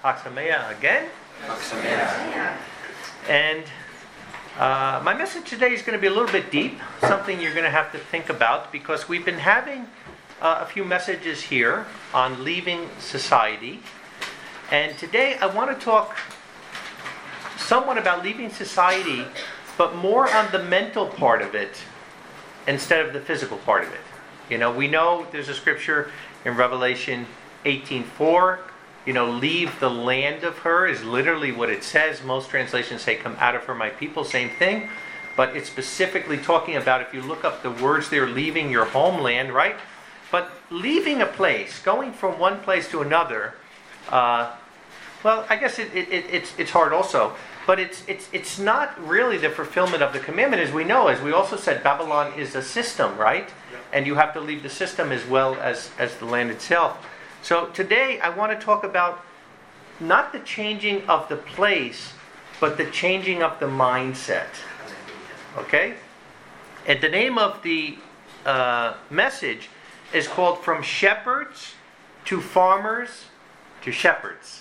Chag Sameach again. Chag Sameach. And my message today is going to be a little bit deep, something you're going to have to think about, because we've been having a few messages here on leaving society. And today I want to talk somewhat about leaving society, but more on the mental part of it instead of the physical part of it. You know, we know there's a scripture in Revelation 18:4, leave the land of her is literally what it says. Most translations say come out of her, my people, same thing. But it's specifically talking about, if you look up the words there, leaving your homeland, right? But leaving a place, going from one place to another, I guess it's hard also. But it's not really the fulfillment of the commandment, as we know. As we also said, Babylon is a system, right? Yeah. And you have to leave the system as well as the land itself. So today I want to talk about not the changing of the place, but the changing of the mindset. Okay? And the name of the message is called From Shepherds to Farmers to Shepherds.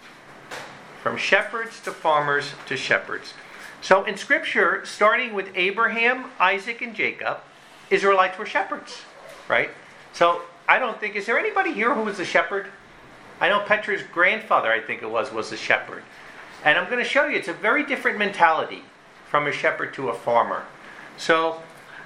From shepherds to farmers to shepherds. So in Scripture, starting with Abraham, Isaac, and Jacob, Israelites were shepherds, right? So I don't think, is there anybody here who was a shepherd? I know Petra's grandfather, I think it was a shepherd. And I'm going to show you, it's a very different mentality from a shepherd to a farmer. So,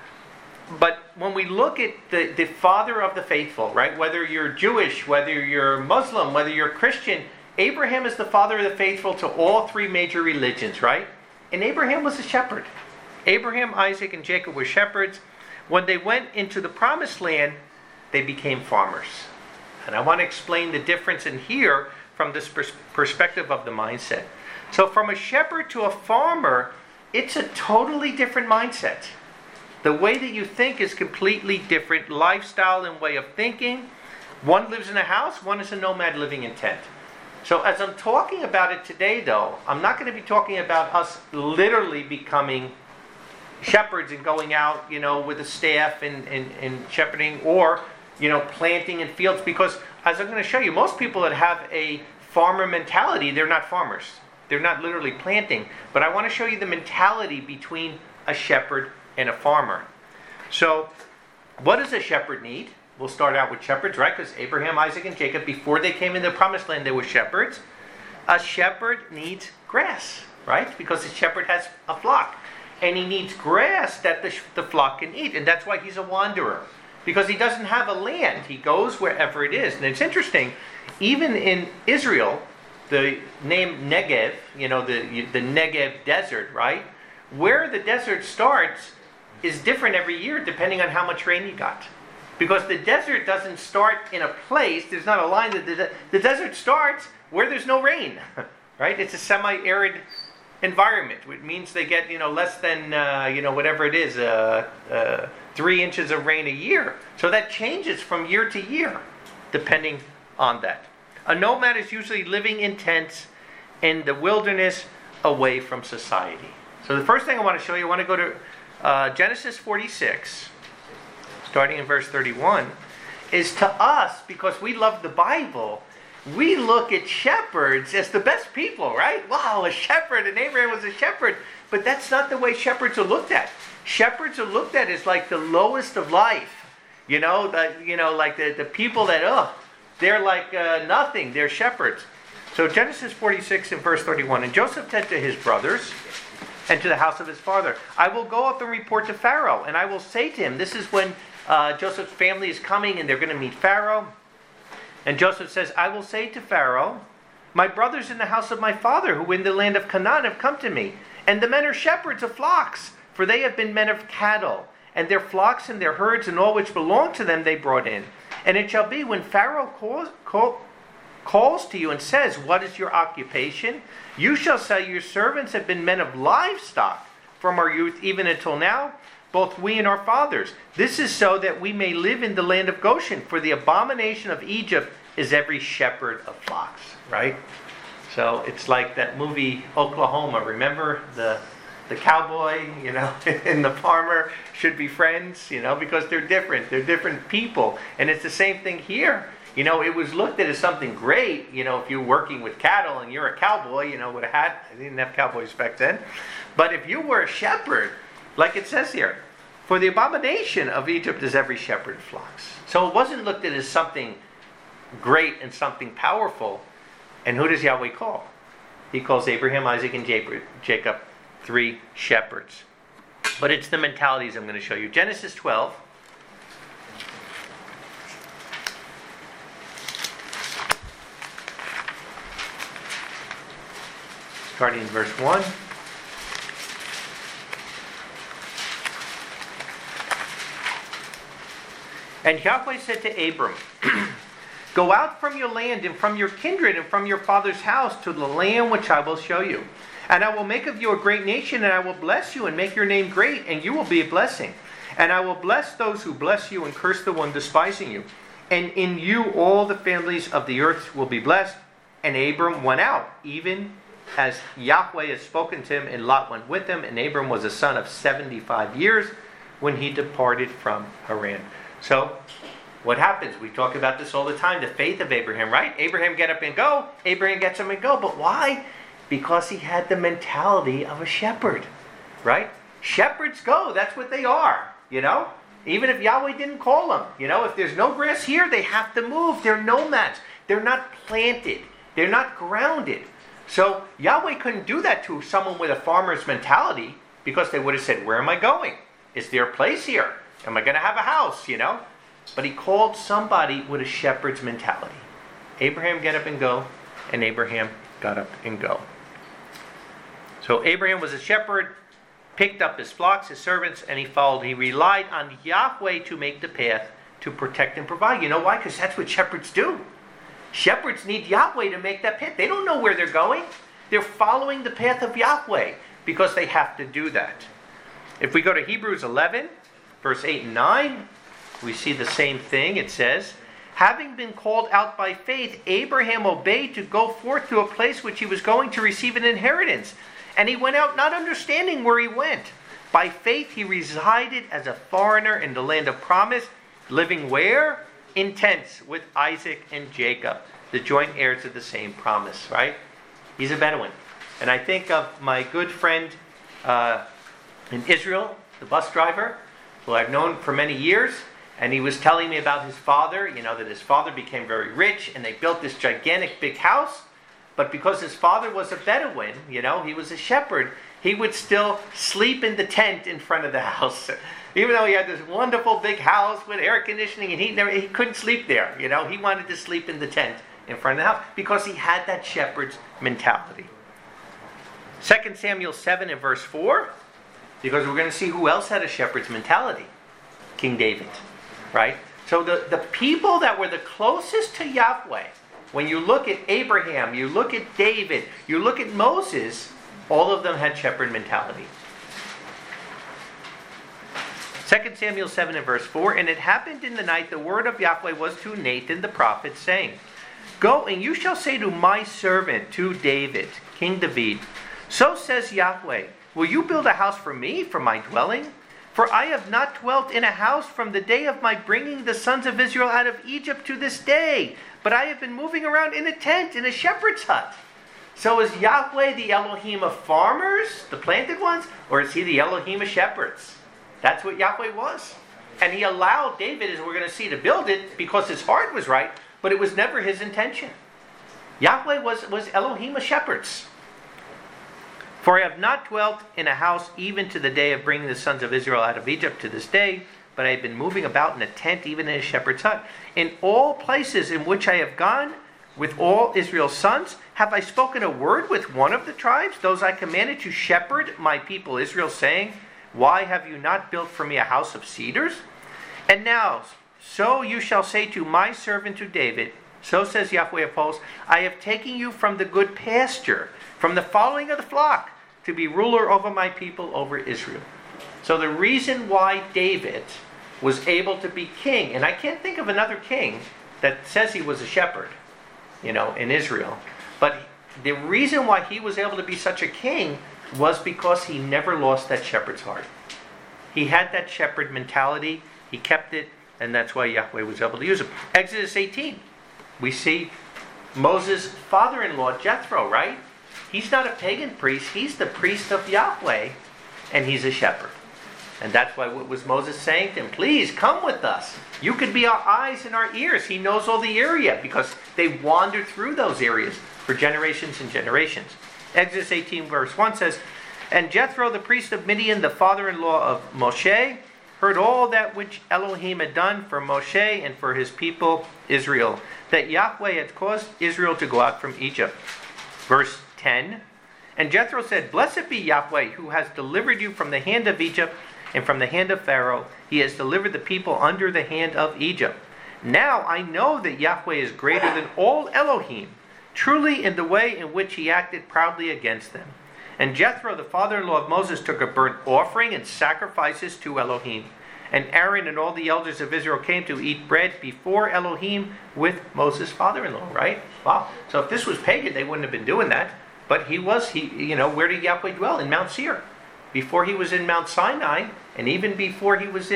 but when we look at the father of the faithful, right? Whether you're Jewish, whether you're Muslim, whether you're Christian, Abraham is the father of the faithful to all three major religions, right? And Abraham was a shepherd. Abraham, Isaac, and Jacob were shepherds. When they went into the promised land, they became farmers. And I want to explain the difference in here from this perspective of the mindset. So from a shepherd to a farmer, it's a totally different mindset. The way that you think is completely different. Lifestyle and way of thinking. One lives in a house, one is a nomad living in tent. So as I'm talking about it today, though, I'm not going to be talking about us literally becoming shepherds and going out, with a staff and shepherding, or, planting in fields. Because, as I'm going to show you, most people that have a farmer mentality, they're not farmers. They're not literally planting. But I want to show you the mentality between a shepherd and a farmer. So, what does a shepherd need? We'll start out with shepherds, right? Because Abraham, Isaac, and Jacob, before they came into the promised land, they were shepherds. A shepherd needs grass, right? Because the shepherd has a flock. And he needs grass that the flock can eat. And that's why he's a wanderer. Because he doesn't have a land. He goes wherever it is. And it's interesting, even in Israel, the name Negev, the Negev desert, right? Where the desert starts is different every year depending on how much rain you got. Because the desert doesn't start in a place, there's not a line. The desert starts where there's no rain, right? It's a semi-arid environment, which means they get, less than, whatever it is, 3 inches of rain a year. So that changes from year to year, depending on that. A nomad is usually living in tents in the wilderness away from society. So the first thing I want to show you, I want to go to Genesis 46. Starting in verse 31, is to us, because we love the Bible, we look at shepherds as the best people, right? Wow, a shepherd, and Abraham was a shepherd. But that's not the way shepherds are looked at. Shepherds are looked at as like the lowest of life. Like the people that, they're like nothing. They're shepherds. So Genesis 46 and verse 31, and Joseph said to his brothers and to the house of his father, I will go up and report to Pharaoh, and I will say to him, this is when Joseph's family is coming and they're going to meet Pharaoh. And Joseph says, I will say to Pharaoh, my brothers in the house of my father who in the land of Canaan have come to me. And the men are shepherds of flocks, for they have been men of cattle. And their flocks and their herds and all which belong to them they brought in. And it shall be when Pharaoh calls to you and says, what is your occupation? You shall say, your servants have been men of livestock from our youth even until now. Both we and our fathers. This is so that we may live in the land of Goshen. For the abomination of Egypt is every shepherd of flocks. Right? So it's like that movie Oklahoma. Remember the cowboy, and the farmer should be friends, because they're different. They're different people. And it's the same thing here. It was looked at as something great, if you're working with cattle and you're a cowboy, with a hat. They didn't have cowboys back then. But if you were a shepherd, like it says here, for the abomination of Egypt is every shepherd of flocks. So it wasn't looked at as something great and something powerful. And who does Yahweh call? He calls Abraham, Isaac, and Jacob 3 shepherds. But it's the mentalities I'm going to show you. Genesis 12. Starting in verse 1. And Yahweh said to Abram, Go out from your land and from your kindred and from your father's house to the land which I will show you. And I will make of you a great nation, and I will bless you and make your name great, and you will be a blessing. And I will bless those who bless you and curse the one despising you. And in you all the families of the earth will be blessed. And Abram went out, even as Yahweh had spoken to him, and Lot went with him. And Abram was a son of 75 years when he departed from Haran. So, what happens? We talk about this all the time, the faith of Abraham, right? Abraham get up and go. Abraham gets up and go. But why? Because he had the mentality of a shepherd, right? Shepherds go. That's what they are, Even if Yahweh didn't call them. If there's no grass here, they have to move. They're nomads. They're not planted. They're not grounded. So Yahweh couldn't do that to someone with a farmer's mentality, because they would have said, where am I going? Is there a place here? Am I going to have a house, But he called somebody with a shepherd's mentality. Abraham get up and go, and Abraham got up and go. So Abraham was a shepherd, picked up his flocks, his servants, and he followed. He relied on Yahweh to make the path, to protect and provide. You know why? Because that's what shepherds do. Shepherds need Yahweh to make that path. They don't know where they're going. They're following the path of Yahweh because they have to do that. If we go to Hebrews 11, verse 8 and 9, we see the same thing. It says, having been called out by faith, Abraham obeyed to go forth to a place which he was going to receive an inheritance. And he went out not understanding where he went. By faith he resided as a foreigner in the land of promise, living where? In tents with Isaac and Jacob, the joint heirs of the same promise, right? He's a Bedouin. And I think of my good friend in Israel, the bus driver, who I've known for many years. And he was telling me about his father, that his father became very rich and they built this gigantic big house. But because his father was a Bedouin, he was a shepherd, he would still sleep in the tent in front of the house. Even though he had this wonderful big house with air conditioning and he couldn't sleep there. He wanted to sleep in the tent in front of the house because he had that shepherd's mentality. 2 Samuel 7 and verse 4, because we're going to see who else had a shepherd's mentality. King David. Right? So the people that were the closest to Yahweh, when you look at Abraham, you look at David, you look at Moses, all of them had shepherd mentality. 2 Samuel 7 and verse 4, and it happened in the night, the word of Yahweh was to Nathan the prophet, saying, Go, and you shall say to my servant, to David, King David, so says Yahweh, will you build a house for me, for my dwelling? For I have not dwelt in a house from the day of my bringing the sons of Israel out of Egypt to this day, but I have been moving around in a tent, in a shepherd's hut. So is Yahweh the Elohim of farmers, the planted ones, or is he the Elohim of shepherds? That's what Yahweh was. And he allowed David, as we're going to see, to build it because his heart was right, but it was never his intention. Yahweh was Elohim of shepherds. For I have not dwelt in a house even to the day of bringing the sons of Israel out of Egypt to this day, but I have been moving about in a tent, even in a shepherd's hut. In all places in which I have gone with all Israel's sons, have I spoken a word with one of the tribes, those I commanded to shepherd my people Israel, saying, Why have you not built for me a house of cedars? And now, so you shall say to my servant to David, so says Yahweh of hosts, I have taken you from the good pasture, from the following of the flock, to be ruler over my people, over Israel. So the reason why David was able to be king, and I can't think of another king that says he was a shepherd, in Israel, but the reason why he was able to be such a king was because he never lost that shepherd's heart. He had that shepherd mentality, he kept it, and that's why Yahweh was able to use him. Exodus 18. We see Moses' father-in-law, Jethro, right? He's not a pagan priest. He's the priest of Yahweh, and he's a shepherd. And that's why what was Moses saying to him? Please come with us. You could be our eyes and our ears. He knows all the area because they wandered through those areas for generations and generations. Exodus 18 verse 1 says, And Jethro, the priest of Midian, the father-in-law of Moshe, heard all that which Elohim had done for Moshe and for his people Israel, that Yahweh had caused Israel to go out from Egypt. Verse 10, And Jethro said, Blessed be Yahweh, who has delivered you from the hand of Egypt and from the hand of Pharaoh. He has delivered the people under the hand of Egypt. Now I know that Yahweh is greater than all Elohim, truly in the way in which he acted proudly against them. And Jethro, the father-in-law of Moses, took a burnt offering and sacrifices to Elohim. And Aaron and all the elders of Israel came to eat bread before Elohim with Moses' father-in-law, right? Wow. So if this was pagan, they wouldn't have been doing that. But where did Yahweh dwell? In Mount Seir. Before he was in Mount Sinai, and even before he was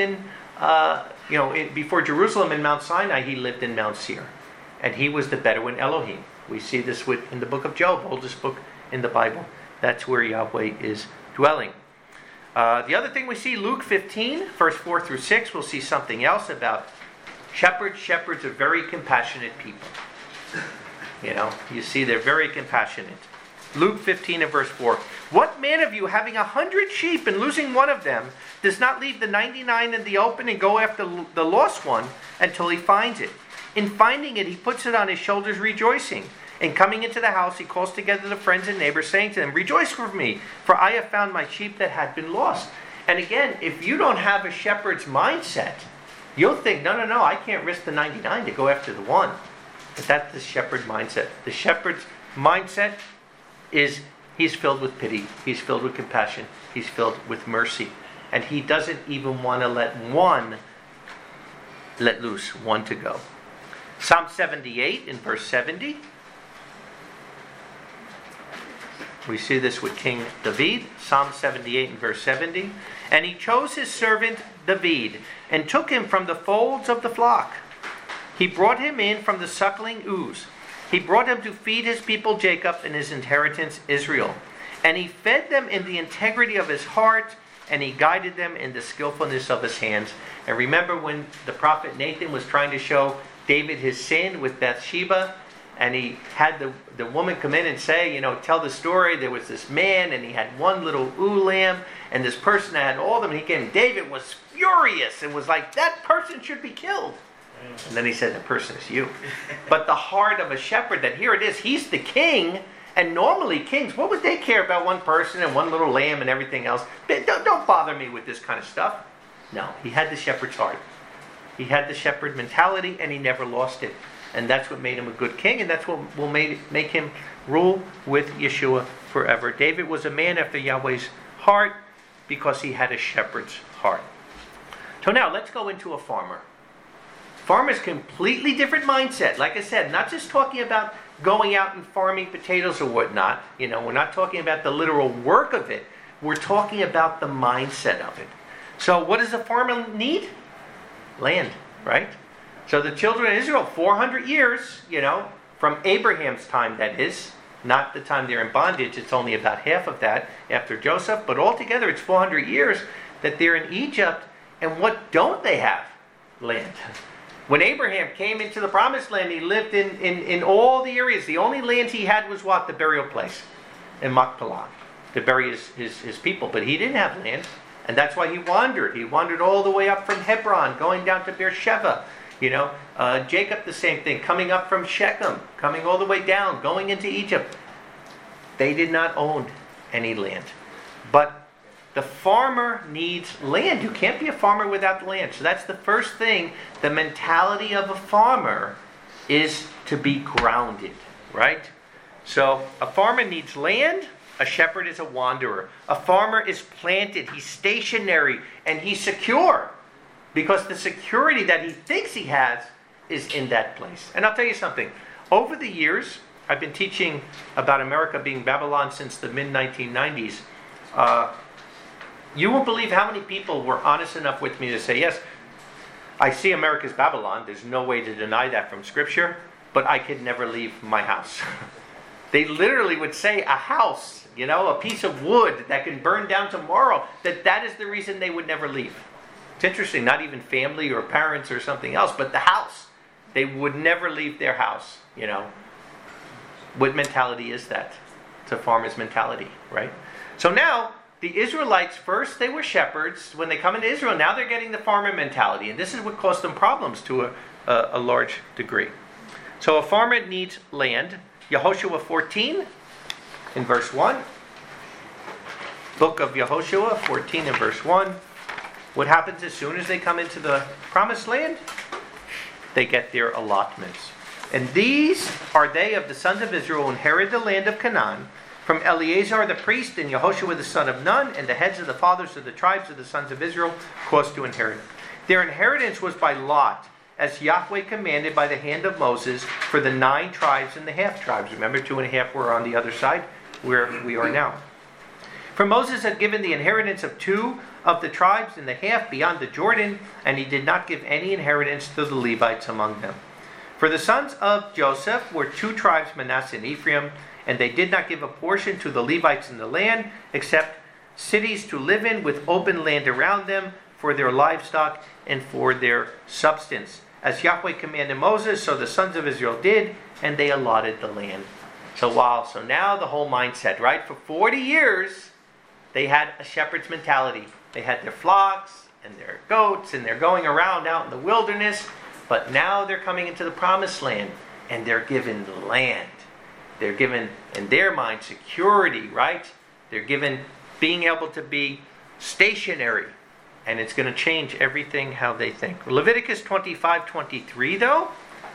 before Jerusalem in Mount Sinai, he lived in Mount Seir. And he was the Bedouin Elohim. We see this in the book of Job, oldest book in the Bible. That's where Yahweh is dwelling. The other thing we see, Luke 15, verse 4 through 6, we'll see something else about shepherds. Shepherds are very compassionate people. You see they're very compassionate. Luke 15 and verse 4. What man of you, having 100 sheep and losing one of them, does not leave the 99 in the open and go after the lost one until he finds it? In finding it, he puts it on his shoulders rejoicing. And coming into the house, he calls together the friends and neighbors, saying to them, Rejoice with me, for I have found my sheep that had been lost. And again, if you don't have a shepherd's mindset, you'll think, no, I can't risk the 99 to go after the one. But that's the shepherd mindset. The shepherd's mindset is he's filled with pity. He's filled with compassion. He's filled with mercy. And he doesn't even want to let loose one to go. Psalm 78 in verse 70. We see this with King David, Psalm 78 and verse 70. And he chose his servant David, and took him from the folds of the flock. He brought him in from the suckling ewes. He brought him to feed his people Jacob and his inheritance Israel. And he fed them in the integrity of his heart, and he guided them in the skillfulness of his hands. And remember when the prophet Nathan was trying to show David his sin with Bathsheba, and he had the woman come in and say, tell the story. There was this man, and he had one little ewe lamb, and this person had all of them. And he came. David was furious and was like, that person should be killed. And then he said, the person is you. But the heart of a shepherd, that here it is, he's the king. And normally kings, what would they care about one person and one little lamb and everything else? Don't bother me with this kind of stuff. No, he had the shepherd's heart. He had the shepherd mentality, and he never lost it. And that's what made him a good king, and that's what will make him rule with Yeshua forever. David was a man after Yahweh's heart because he had a shepherd's heart. So now let's go into a farmer. Farmer's completely different mindset. Like I said, not just talking about going out and farming potatoes or whatnot. We're not talking about the literal work of it. We're talking about the mindset of it. So what does a farmer need? Land, right? So the children of Israel, 400 years, from Abraham's time, that is, not the time they're in bondage. It's only about half of that after Joseph. But altogether, it's 400 years that they're in Egypt. And what don't they have? Land. When Abraham came into the promised land, he lived in all the areas. The only land he had was what? The burial place in Machpelah to bury his people. But he didn't have land. And that's why he wandered. He wandered all the way up from Hebron, going down to Beersheba. Jacob, the same thing, coming up from Shechem, coming all the way down, going into Egypt. They did not own any land. But the farmer needs land. You can't be a farmer without land. So that's the first thing. The mentality of a farmer is to be grounded, right? So a farmer needs land. A shepherd is a wanderer. A farmer is planted. He's stationary and he's secure. Because the security that he thinks he has is in that place. And I'll tell you something. Over the years, I've been teaching about America being Babylon since the mid-1990s. You won't believe how many people were honest enough with me to say, yes, I see America's Babylon. There's no way to deny that from Scripture. but I could never leave my house. They literally would say a house, a piece of wood that can burn down tomorrow, that is the reason they would never leave. It's interesting, not even family or parents or something else, but the house. They would never leave their house, What mentality is that? It's a farmer's mentality, right? So now, the Israelites, first they were shepherds. When they come into Israel, now they're getting the farmer mentality. And this is what caused them problems to a large degree. So a farmer needs land. Yehoshua 14 in verse 1. Book of Yehoshua 14 in verse 1. What happens as soon as they come into the promised land? They get their allotments. And these are they of the sons of Israel who inherited the land of Canaan, from Eleazar the priest and Yehoshua the son of Nun, and the heads of the fathers of the tribes of the sons of Israel caused to inherit. Their inheritance was by lot, as Yahweh commanded by the hand of Moses, for the 9 tribes and the half tribes. Remember, 2.5 were on the other side, where we are now. For Moses had given the inheritance of 2 of the tribes and the half beyond the Jordan, and he did not give any inheritance to the Levites among them. For the sons of Joseph were 2 tribes, Manasseh and Ephraim, and they did not give a portion to the Levites in the land, except cities to live in with open land around them for their livestock and for their substance. As Yahweh commanded Moses, so the sons of Israel did, and they allotted the land. So now the whole mindset, right? For 40 years, they had a shepherd's mentality. They had their flocks and their goats, and they're going around out in the wilderness. But now they're coming into the promised land, and they're given the land. They're given, in their mind, security, right? They're given being able to be stationary. And it's going to change everything how they think. Leviticus 25:23, though,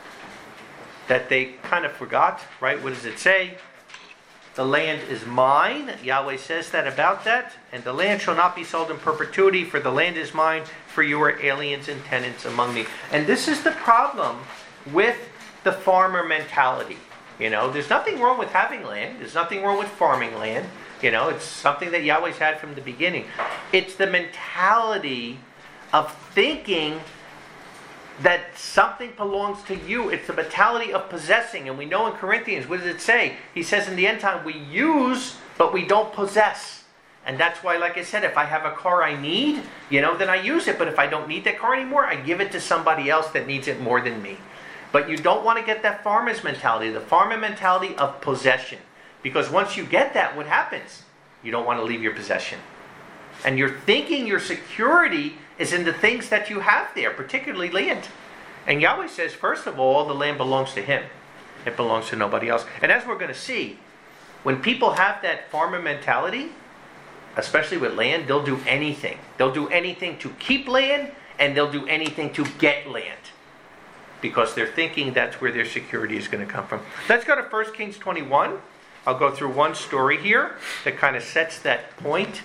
that they kind of forgot, right? What does it say? The land is mine. Yahweh says that about that. And the land shall not be sold in perpetuity, for the land is mine, for you are aliens and tenants among me. And this is the problem with the farmer mentality. There's nothing wrong with having land. There's nothing wrong with farming land. It's something that Yahweh's had from the beginning. It's the mentality of thinking that something belongs to you. It's the mentality of possessing. And we know in Corinthians, what does it say? He says in the end time, we use, but we don't possess. And that's why, like I said, if I have a car I need, then I use it. But if I don't need that car anymore, I give it to somebody else that needs it more than me. But you don't want to get that farmer's mentality, the farmer mentality of possession. Because once you get that, what happens? You don't want to leave your possession. And you're thinking your security is in the things that you have there, particularly land. And Yahweh says, first of all, the land belongs to Him. It belongs to nobody else. And as we're going to see, when people have that farmer mentality, especially with land, they'll do anything. They'll do anything to keep land, and they'll do anything to get land. Because they're thinking that's where their security is going to come from. Let's go to 1 Kings 21. I'll go through one story here that kind of sets that point.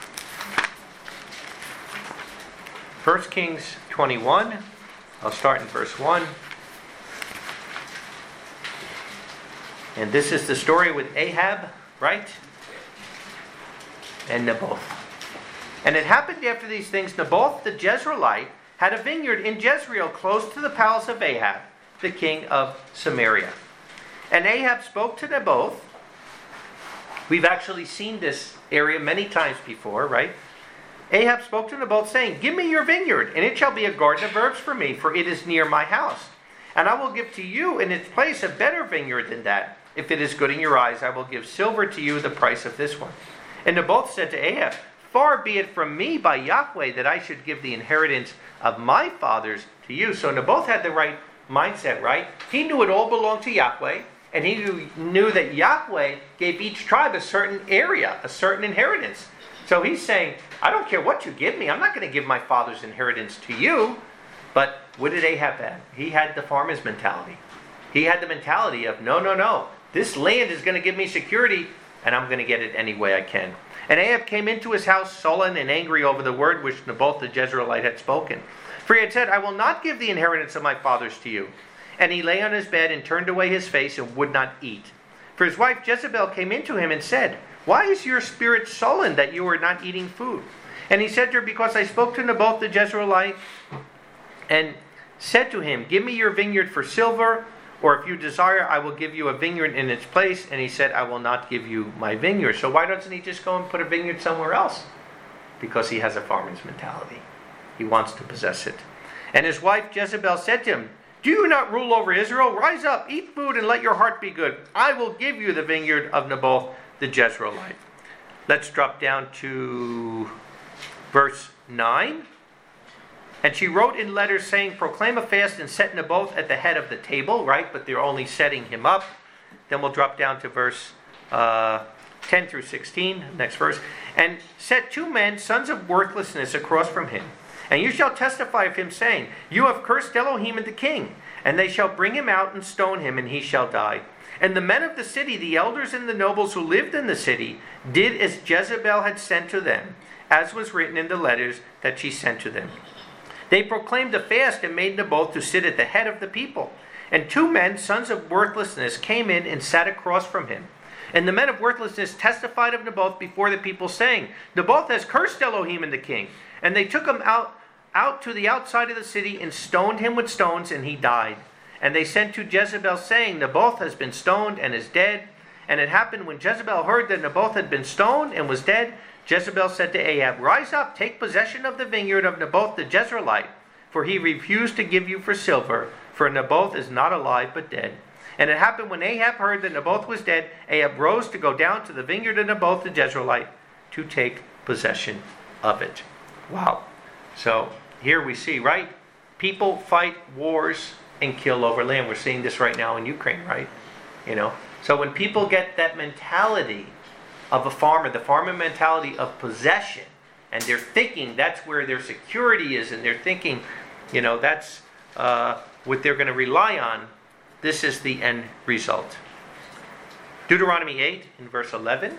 1 Kings 21. I'll start in verse 1. And this is the story with Ahab, right? And Naboth. And it happened after these things, Naboth the Jezreelite had a vineyard in Jezreel close to the palace of Ahab, the king of Samaria. And Ahab spoke to Naboth. We've actually seen this area many times before, right? Ahab spoke to Naboth, saying, "Give me your vineyard, and it shall be a garden of herbs for me, for it is near my house. And I will give to you in its place a better vineyard than that. If it is good in your eyes, I will give silver to you the price of this one." And Naboth said to Ahab, "Far be it from me by Yahweh that I should give the inheritance of my fathers to you." So Naboth had the right mindset, right? He knew it all belonged to Yahweh, and he knew that Yahweh gave each tribe a certain area, a certain inheritance. So he's saying, I don't care what you give me. I'm not going to give my father's inheritance to you. But what did Ahab have? He had the farmer's mentality. He had the mentality of, no. This land is going to give me security, and I'm going to get it any way I can. And Ahab came into his house sullen and angry over the word which Naboth the Jezreelite had spoken. For he had said, "I will not give the inheritance of my fathers to you." And he lay on his bed and turned away his face and would not eat. For his wife Jezebel came in to him and said, "Why is your spirit sullen that you are not eating food?" And he said to her, "Because I spoke to Naboth the Jezreelite and said to him, 'Give me your vineyard for silver, Or if you desire, I will give you a vineyard in its place. And he said, I will not give you my vineyard. So why doesn't he just go and put a vineyard somewhere else? Because he has a farmer's mentality. He wants to possess it. And his wife Jezebel said to him, do you not rule over Israel? Rise up, eat food, and let your heart be good. I will give you the vineyard of Naboth the Jezreelite. Let's drop down to verse 9. And she wrote in letters saying, proclaim a fast and set Naboth at the head of the table, right? But they're only setting him up. Then we'll drop down to verse 10 through 16, next verse. And set 2 men, sons of worthlessness, across from him. And you shall testify of him, saying, you have cursed Elohim and the king. And they shall bring him out and stone him, and he shall die. And the men of the city, the elders and the nobles who lived in the city, did as Jezebel had sent to them, as was written in the letters that she sent to them. They proclaimed a fast and made Naboth to sit at the head of the people. And 2 men, sons of worthlessness, came in and sat across from him. And the men of worthlessness testified of Naboth before the people, saying, Naboth has cursed Elohim and the king. And they took him out to the outside of the city and stoned him with stones, and he died. And they sent to Jezebel, saying, Naboth has been stoned and is dead. And it happened when Jezebel heard that Naboth had been stoned and was dead, Jezebel said to Ahab, rise up, take possession of the vineyard of Naboth the Jezreelite, for he refused to give you for silver, for Naboth is not alive but dead. And it happened when Ahab heard that Naboth was dead, Ahab rose to go down to the vineyard of Naboth the Jezreelite to take possession of it. Wow. So here we see, right? People fight wars and kill over land. We're seeing this right now in Ukraine, right? So when people get that mentality of a farmer, the farmer mentality of possession, and they're thinking that's where their security is, and they're thinking, that's what they're going to rely on, this is the end result. Deuteronomy 8 in verse 11.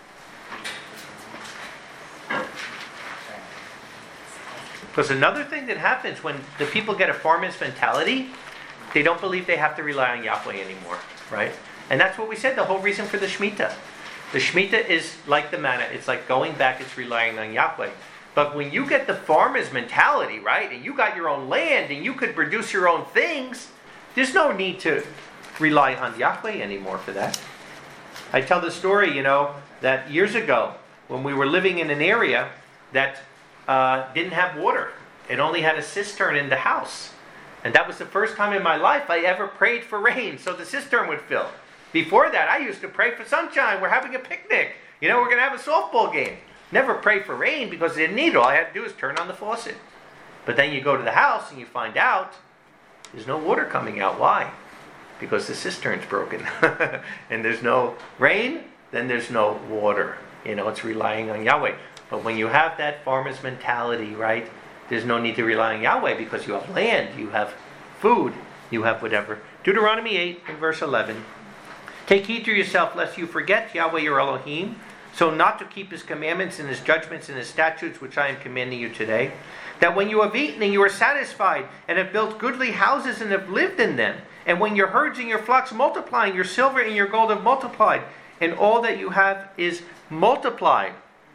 Because another thing that happens when the people get a farmer's mentality, they don't believe they have to rely on Yahweh anymore, right? And that's what we said, the whole reason for the Shemitah. The Shemitah is like the manna. It's like going back, it's relying on Yahweh. But when you get the farmer's mentality, right, and you got your own land and you could produce your own things, there's no need to rely on Yahweh anymore for that. I tell the story, that years ago when we were living in an area that didn't have water. It only had a cistern in the house. And that was the first time in my life I ever prayed for rain so the cistern would fill. Before that, I used to pray for sunshine. We're having a picnic. We're going to have a softball game. Never pray for rain because I didn't need it. All I had to do was turn on the faucet. But then you go to the house and you find out there's no water coming out. Why? Because the cistern's broken. And there's no rain, then there's no water. It's relying on Yahweh. But when you have that farmer's mentality, right, there's no need to rely on Yahweh because you have land, you have food, you have whatever. Deuteronomy 8 in verse 11. Take heed to yourself lest you forget Yahweh your Elohim, so not to keep his commandments and his judgments and his statutes which I am commanding you today. That when you have eaten and you are satisfied and have built goodly houses and have lived in them, and when your herds and your flocks multiply, and your silver and your gold have multiplied, and all that you have is multiplied.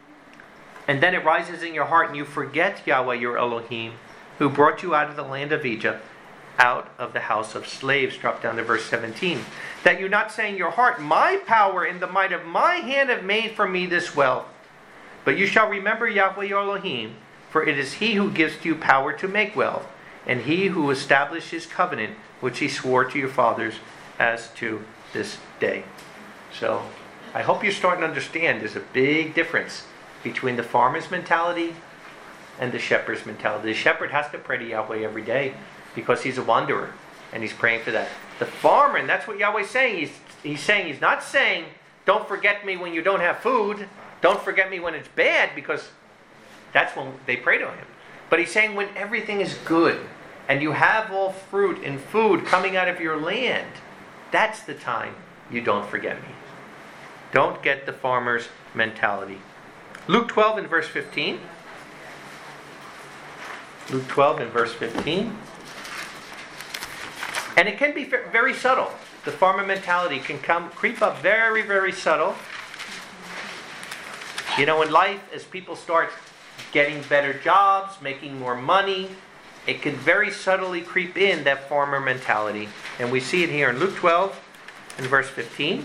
And then it rises in your heart and you forget Yahweh your Elohim, who brought you out of the land of Egypt, out of the house of slaves. Drop down to verse 17. That you not say in your heart, my power and the might of my hand have made for me this wealth. But you shall remember Yahweh your Elohim, for it is he who gives to you power to make wealth, and he who established his covenant, which he swore to your fathers as to this day. So, I hope you're starting to understand there's a big difference between the farmer's mentality and the shepherd's mentality. The shepherd has to pray to Yahweh every day because he's a wanderer and he's praying for that. The farmer, and that's what Yahweh's saying, he's not saying, don't forget me when you don't have food, don't forget me when it's bad, because that's when they pray to him. But he's saying when everything is good and you have all fruit and food coming out of your land, that's the time you don't forget me. Don't get the farmer's mentality. Luke 12 and verse 15. Luke 12 and verse 15. And it can be very subtle. The farmer mentality can creep up very, very subtle. In life, as people start getting better jobs, making more money, it can very subtly creep in, that farmer mentality. And we see it here in Luke 12 and verse 15.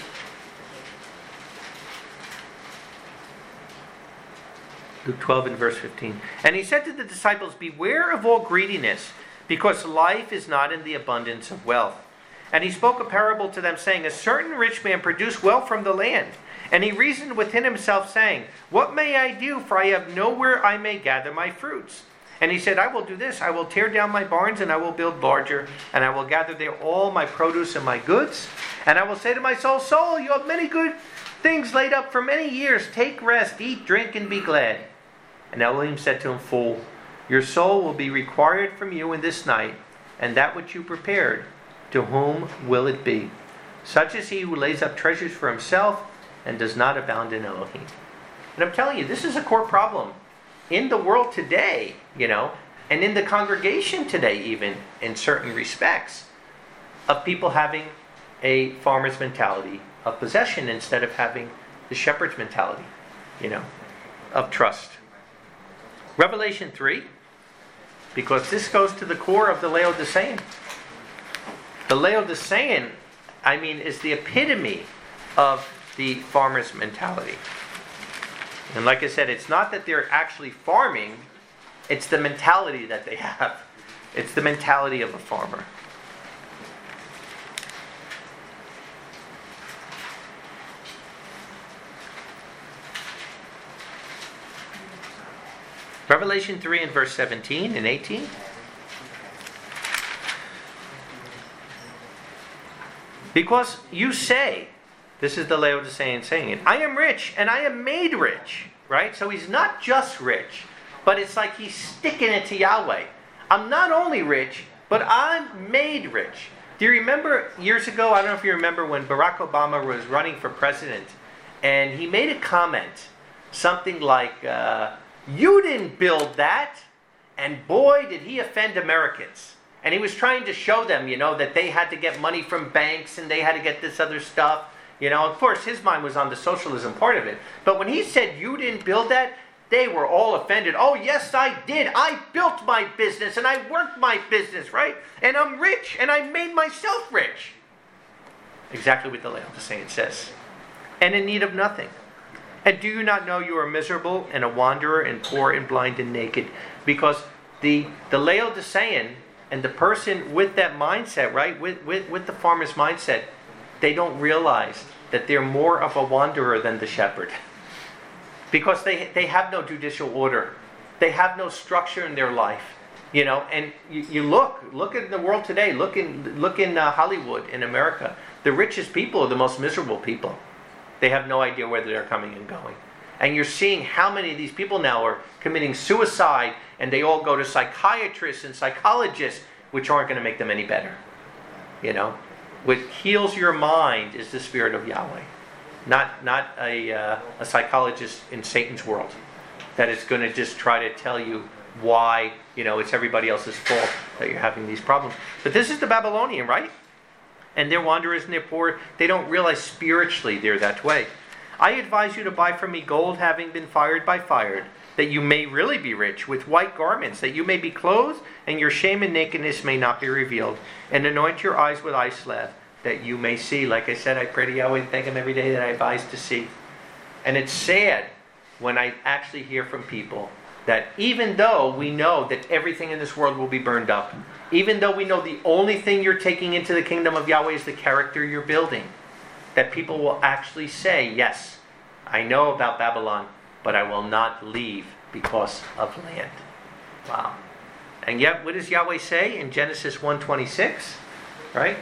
Luke 12 and verse 15. And he said to the disciples, "Beware of all greediness, because life is not in the abundance of wealth." And he spoke a parable to them, saying, "A certain rich man produced wealth from the land. And he reasoned within himself, saying, What may I do? For I have nowhere I may gather my fruits. And he said, I will do this. I will tear down my barns, and I will build larger. And I will gather there all my produce and my goods. And I will say to my soul, Soul, you have many good things laid up for many years. Take rest, eat, drink, and be glad. And Elohim said to him, Fool, your soul will be required from you in this night, and that which you prepared, to whom will it be? Such is he who lays up treasures for himself and does not abound in Elohim." And I'm telling you, this is a core problem in the world today, and in the congregation today, even in certain respects, of people having a farmer's mentality of possession instead of having the shepherd's mentality, of trust. Revelation 3, because this goes to the core of the Laodicean. The Laodicean, is the epitome of the farmer's mentality. And like I said, it's not that they're actually farming, it's the mentality that they have. It's the mentality of a farmer. Revelation 3 and verse 17 and 18. Because you say, this is the Laodicean saying it, I am rich and I am made rich. Right? So he's not just rich, but it's like he's sticking it to Yahweh. I'm not only rich, but I'm made rich. Do you remember years ago, I don't know if you remember, when Barack Obama was running for president, and he made a comment, something like, you didn't build that, and boy, did he offend Americans. And he was trying to show them, that they had to get money from banks, and they had to get this other stuff. Of course, his mind was on the socialism part of it. But when he said, you didn't build that, they were all offended. Oh, yes, I did. I built my business, and I worked my business, right? And I'm rich, and I made myself rich. Exactly what the Laodicean says. And in need of nothing. And do you not know you are miserable and a wanderer and poor and blind and naked? Because the Laodicean and the person with that mindset, right, with the farmer's mindset, they don't realize that they're more of a wanderer than the shepherd. Because they have no judicial order. They have no structure in their life. And you look at the world today, look in Hollywood, in America. The richest people are the most miserable people. They have no idea where they're coming and going. And you're seeing how many of these people now are committing suicide, and they all go to psychiatrists and psychologists, which aren't going to make them any better. What heals your mind is the Spirit of Yahweh. Not a psychologist in Satan's world that is going to just try to tell you why, it's everybody else's fault that you're having these problems. But this is the Babylonian, right? And they're wanderers and they're poor. They don't realize spiritually they're that way. I advise you to buy from me gold having been fired by fire, that you may really be rich, with white garments, that you may be clothed, and your shame and nakedness may not be revealed. And anoint your eyes with eye salve, that you may see. Like I said, I pray to Yahweh and thank Him every day that I have eyes to see. And it's sad when I actually hear from people that even though we know that everything in this world will be burned up, even though we know the only thing you're taking into the kingdom of Yahweh is the character you're building, that people will actually say, yes, I know about Babylon, but I will not leave because of land. Wow. And yet, what does Yahweh say in Genesis 1:26? Right?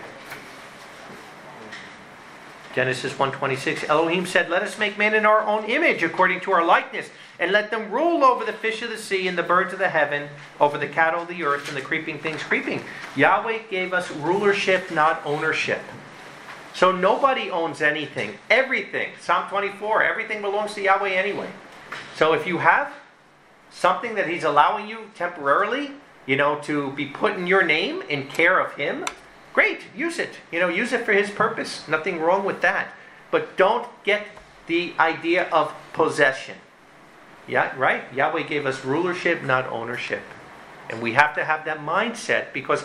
Genesis 1:26, Elohim said, let us make man in our own image, according to our likeness, and let them rule over the fish of the sea and the birds of the heaven, over the cattle of the earth and the creeping things creeping. Yahweh gave us rulership, not ownership. So nobody owns anything. Everything. Psalm 24, everything belongs to Yahweh anyway. So if you have something that He's allowing you temporarily, to be put in your name in care of Him, great, use it. Use it for His purpose. Nothing wrong with that. But don't get the idea of possession. Yeah, right? Yahweh gave us rulership, not ownership. And we have to have that mindset because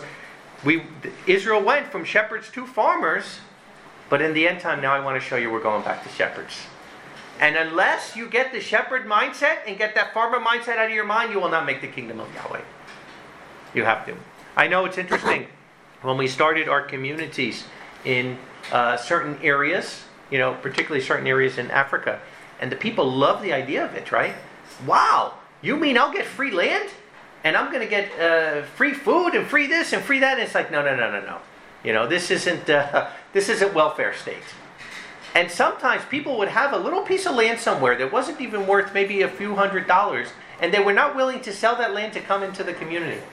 Israel went from shepherds to farmers, but in the end time, now I want to show you we're going back to shepherds. And unless you get the shepherd mindset and get that farmer mindset out of your mind, you will not make the kingdom of Yahweh. You have to. I know it's interesting. When we started our communities in certain areas, particularly certain areas in Africa, and the people love the idea of it, right? Wow, you mean I'll get free land? And I'm going to get free food and free this and free that? And it's like, no. This isn't welfare state. And sometimes people would have a little piece of land somewhere that wasn't even worth maybe a few $100s, and they were not willing to sell that land to come into the community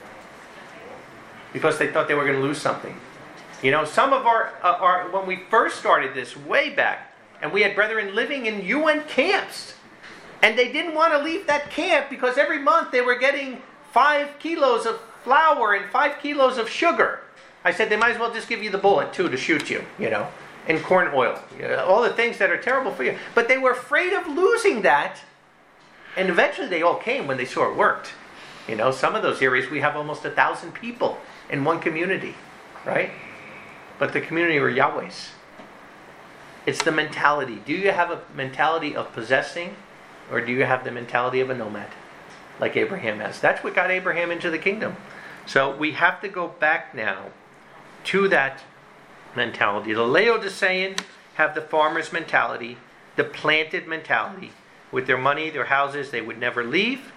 because they thought they were going to lose something. Some of our when we first started this way back, and we had brethren living in UN camps, and they didn't want to leave that camp because every month they were getting 5 kilos of flour and 5 kilos of sugar. I said they might as well just give you the bullet too to shoot you, and corn oil, all the things that are terrible for you. But they were afraid of losing that, and eventually they all came when they saw it worked. Some of those areas we have almost 1,000 people in one community, right? But the community were Yahweh's. It's the mentality. Do you have a mentality of possessing, or do you have the mentality of a nomad, like Abraham has? That's what got Abraham into the kingdom. So we have to go back now to that mentality. The Laodicean have the farmer's mentality, the planted mentality. With their money, their houses, they would never leave.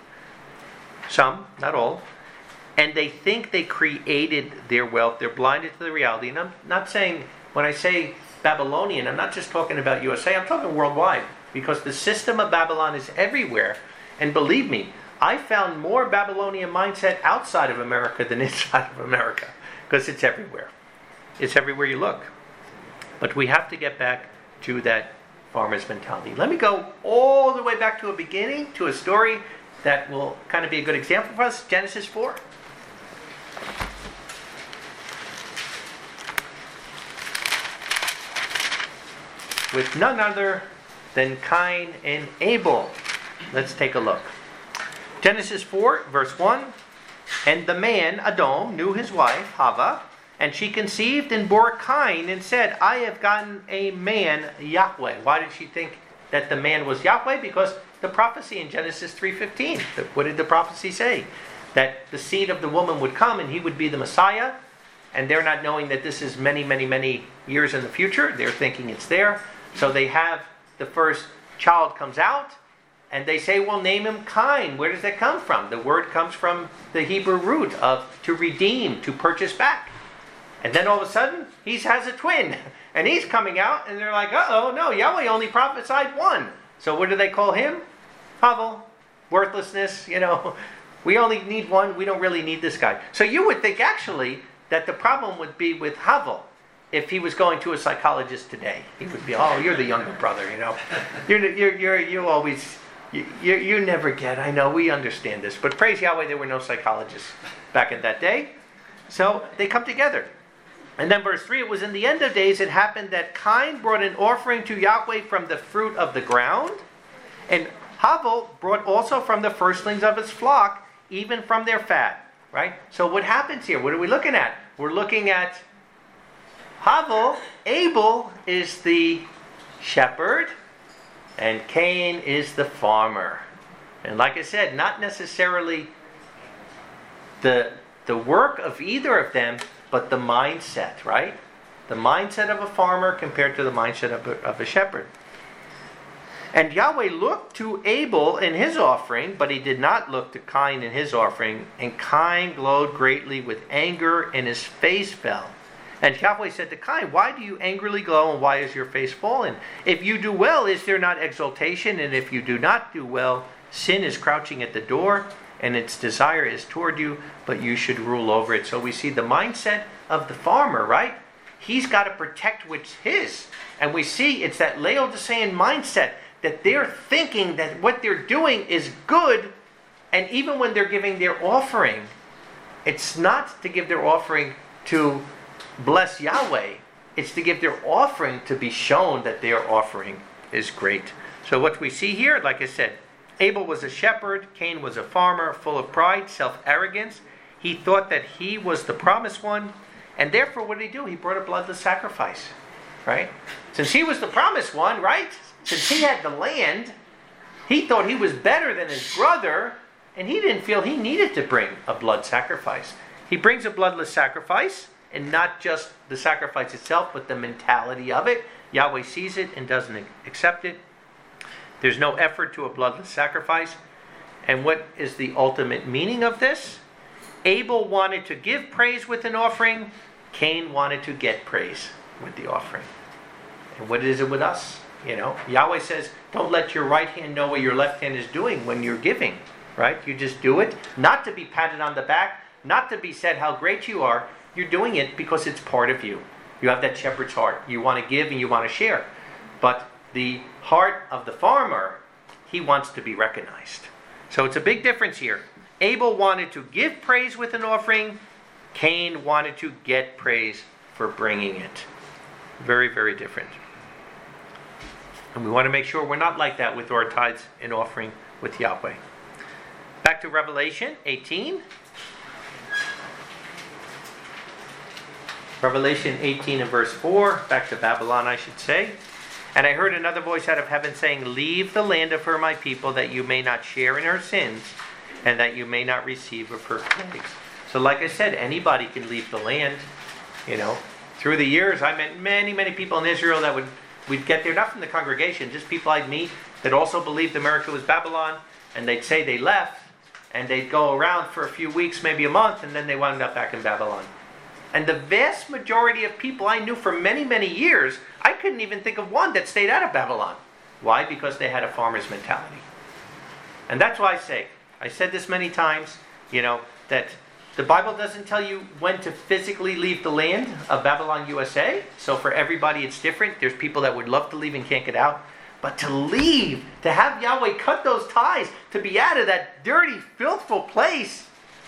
Some, not all. And they think they created their wealth. They're blinded to the reality. And I'm not saying, when I say Babylonian, I'm not just talking about USA, I'm talking worldwide. Because the system of Babylon is everywhere. And believe me, I found more Babylonian mindset outside of America than inside of America. Because it's everywhere. It's everywhere you look. But we have to get back to that farmer's mentality. Let me go all the way back to a beginning, to a story that will kind of be a good example for us. Genesis 4. With none other than Cain and Abel. Let's take a look. Genesis 4, verse 1. And the man, Adam, knew his wife, Hava, and she conceived and bore Cain and said, I have gotten a man, Yahweh. Why did she think that the man was Yahweh? Because the prophecy in Genesis 3:15. What did the prophecy say? That the seed of the woman would come and he would be the Messiah. And they're not knowing that this is many, many, many years in the future. They're thinking it's there. So they have the first child comes out. And they say, well, name him Cain. Where does that come from? The word comes from the Hebrew root of to redeem, to purchase back. And then all of a sudden, he has a twin. And he's coming out, and they're like, no, Yahweh only prophesied one. So what do they call him? Havel. Worthlessness, We only need one. We don't really need this guy. So you would think, actually, that the problem would be with Havel. If he was going to a psychologist today, he would be, you're the younger brother, You always... You never get, I know, we understand this. But praise Yahweh, there were no psychologists back in that day. So they come together. And then verse 3, it was in the end of days, it happened that Cain brought an offering to Yahweh from the fruit of the ground. And Havel brought also from the firstlings of his flock, even from their fat. Right? So what happens here? What are we looking at? We're looking at Havel. Abel is the shepherd. And Cain is the farmer. And like I said, not necessarily the work of either of them, but the mindset, right? The mindset of a farmer compared to the mindset of a shepherd. And Yahweh looked to Abel in his offering, but he did not look to Cain in his offering. And Cain glowed greatly with anger, and his face fell. And Yahweh said to Cain, why do you angrily glow, and why is your face fallen? If you do well, is there not exultation? And if you do not do well, sin is crouching at the door, and its desire is toward you, but you should rule over it. So we see the mindset of the farmer, right? He's got to protect what's his. And we see it's that Laodicean mindset that they're thinking that what they're doing is good, and even when they're giving their offering, it's not to give their offering to bless Yahweh. It's to give their offering to be shown that their offering is great. So what we see here, like I said, Abel was a shepherd, Cain was a farmer, full of pride, self-arrogance. He thought that he was the promised one. And therefore, what did he do? He brought a bloodless sacrifice. Right? Since he was the promised one, right? Since he had the land, he thought he was better than his brother. And he didn't feel he needed to bring a blood sacrifice. He brings a bloodless sacrifice. And not just the sacrifice itself, but the mentality of it. Yahweh sees it and doesn't accept it. There's no effort to a bloodless sacrifice. And what is the ultimate meaning of this? Abel wanted to give praise with an offering. Cain wanted to get praise with the offering. And what is it with us? Yahweh says, don't let your right hand know what your left hand is doing when you're giving. Right? You just do it. Not to be patted on the back. Not to be said how great you are. You're doing it because it's part of you. You have that shepherd's heart. You want to give and you want to share. But the heart of the farmer, he wants to be recognized. So it's a big difference here. Abel wanted to give praise with an offering. Cain wanted to get praise for bringing it. Very, very different. And we want to make sure we're not like that with our tithes and offering with Yahweh. Back to Revelation 18. Revelation 18 and verse 4, back to Babylon, I should say. And I heard another voice out of heaven saying, leave the land of her, my people, that you may not share in her sins, and that you may not receive of her plagues. So like I said, anybody can leave the land. Through the years, I met many, many people in Israel that we'd get there, not from the congregation, just people I'd meet that also believed America was Babylon, and they'd say they left, and they'd go around for a few weeks, maybe a month, and then they wound up back in Babylon. And the vast majority of people I knew for many, many years, I couldn't even think of one that stayed out of Babylon. Why? Because they had a farmer's mentality. And that's why I said this many times, that the Bible doesn't tell you when to physically leave the land of Babylon, USA. So for everybody it's different. There's people that would love to leave and can't get out. But to leave, to have Yahweh cut those ties, to be out of that dirty, filthful place,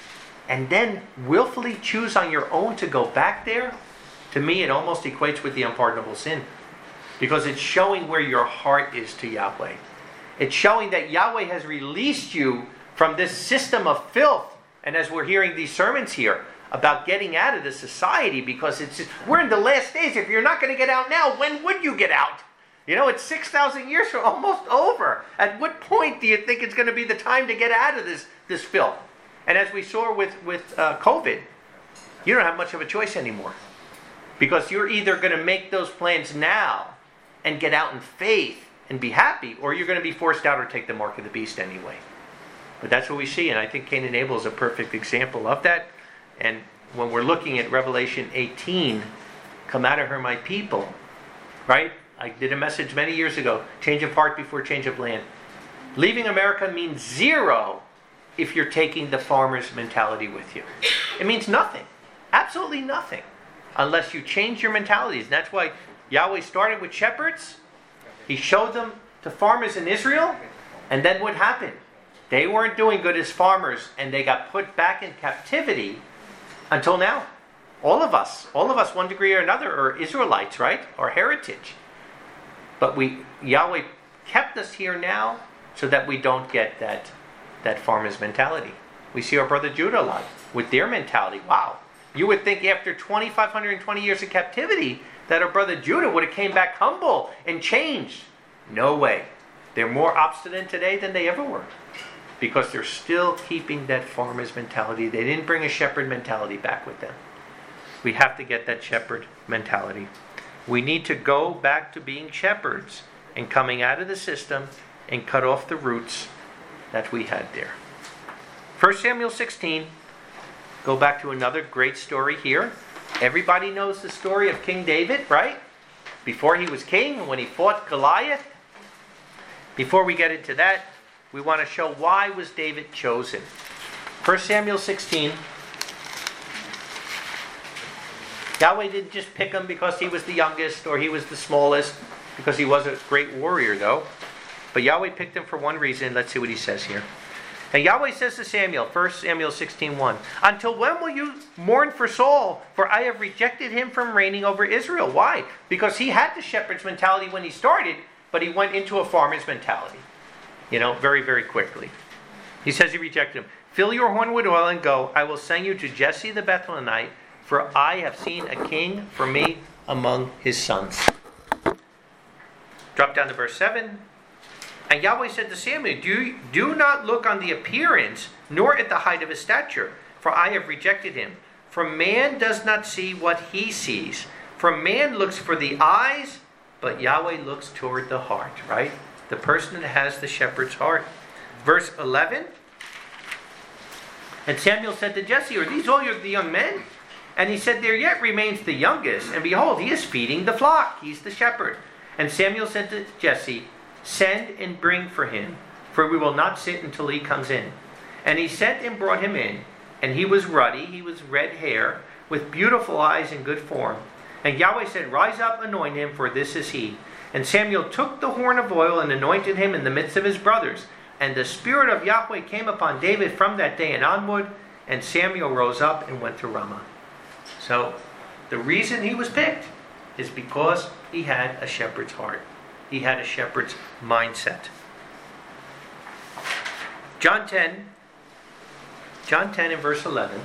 and then willfully choose on your own to go back there, to me it almost equates with the unpardonable sin. Because it's showing where your heart is to Yahweh. It's showing that Yahweh has released you from this system of filth. And as we're hearing these sermons here about getting out of this society, because we're in the last days. If you're not going to get out now, when would you get out? It's 6,000 years from almost over. At what point do you think it's going to be the time to get out of this filth? And as we saw with COVID, you don't have much of a choice anymore. Because you're either going to make those plans now and get out in faith and be happy, or you're going to be forced out or take the mark of the beast anyway. But that's what we see, and I think Cain and Abel is a perfect example of that. And when we're looking at Revelation 18, come out of her, my people, right? I did a message many years ago, change of heart before change of land. Leaving America means zero if you're taking the farmer's mentality with you. It means nothing. Absolutely nothing. Unless you change your mentalities. And that's why Yahweh started with shepherds. He showed them to farmers in Israel. And then what happened? They weren't doing good as farmers. And they got put back in captivity until now. All of us, one degree or another, are Israelites, right? Our heritage. But Yahweh kept us here now so that we don't get that farmer's mentality. We see our brother Judah a lot with their mentality. Wow. You would think after 2,520 years of captivity that our brother Judah would have came back humble and changed. No way. They're more obstinate today than they ever were. Because they're still keeping that farmer's mentality. They didn't bring a shepherd mentality back with them. We have to get that shepherd mentality. We need to go back to being shepherds and coming out of the system and cut off the roots that we had there. 1 Samuel 16. Go back to another great story here. Everybody knows the story of King David, right? Before he was king, when he fought Goliath. Before we get into that, we want to show why was David chosen. 1 Samuel 16. Yahweh didn't just pick him because he was the youngest or he was the smallest, because he was a great warrior though. But Yahweh picked him for one reason. Let's see what he says here. And Yahweh says to Samuel, 1 Samuel 16:1, until when will you mourn for Saul? For I have rejected him from reigning over Israel. Why? Because he had the shepherd's mentality when he started, but he went into a farmer's mentality. Very, very quickly. He says he rejected him. Fill your horn with oil and go. I will send you to Jesse the Bethlehemite, for I have seen a king for me among his sons. Drop down to verse 7. And Yahweh said to Samuel, do not look on the appearance, nor at the height of his stature, for I have rejected him. For man does not see what he sees. For man looks for the eyes, but Yahweh looks toward the heart, right? The person that has the shepherd's heart. Verse 11. And Samuel said to Jesse, are these all the young men? And he said, there yet remains the youngest, and behold, he is feeding the flock. He's the shepherd. And Samuel said to Jesse, send and bring for him, for we will not sit until he comes in. And he sent and brought him in, and he was ruddy, he was red hair, with beautiful eyes and good form. And Yahweh said, rise up, anoint him, for this is he. And Samuel took the horn of oil and anointed him in the midst of his brothers. And the Spirit of Yahweh came upon David from that day and onward, and Samuel rose up and went to Ramah. So, the reason he was picked is because he had a shepherd's heart. He had a shepherd's mindset. John 10 in verse 11.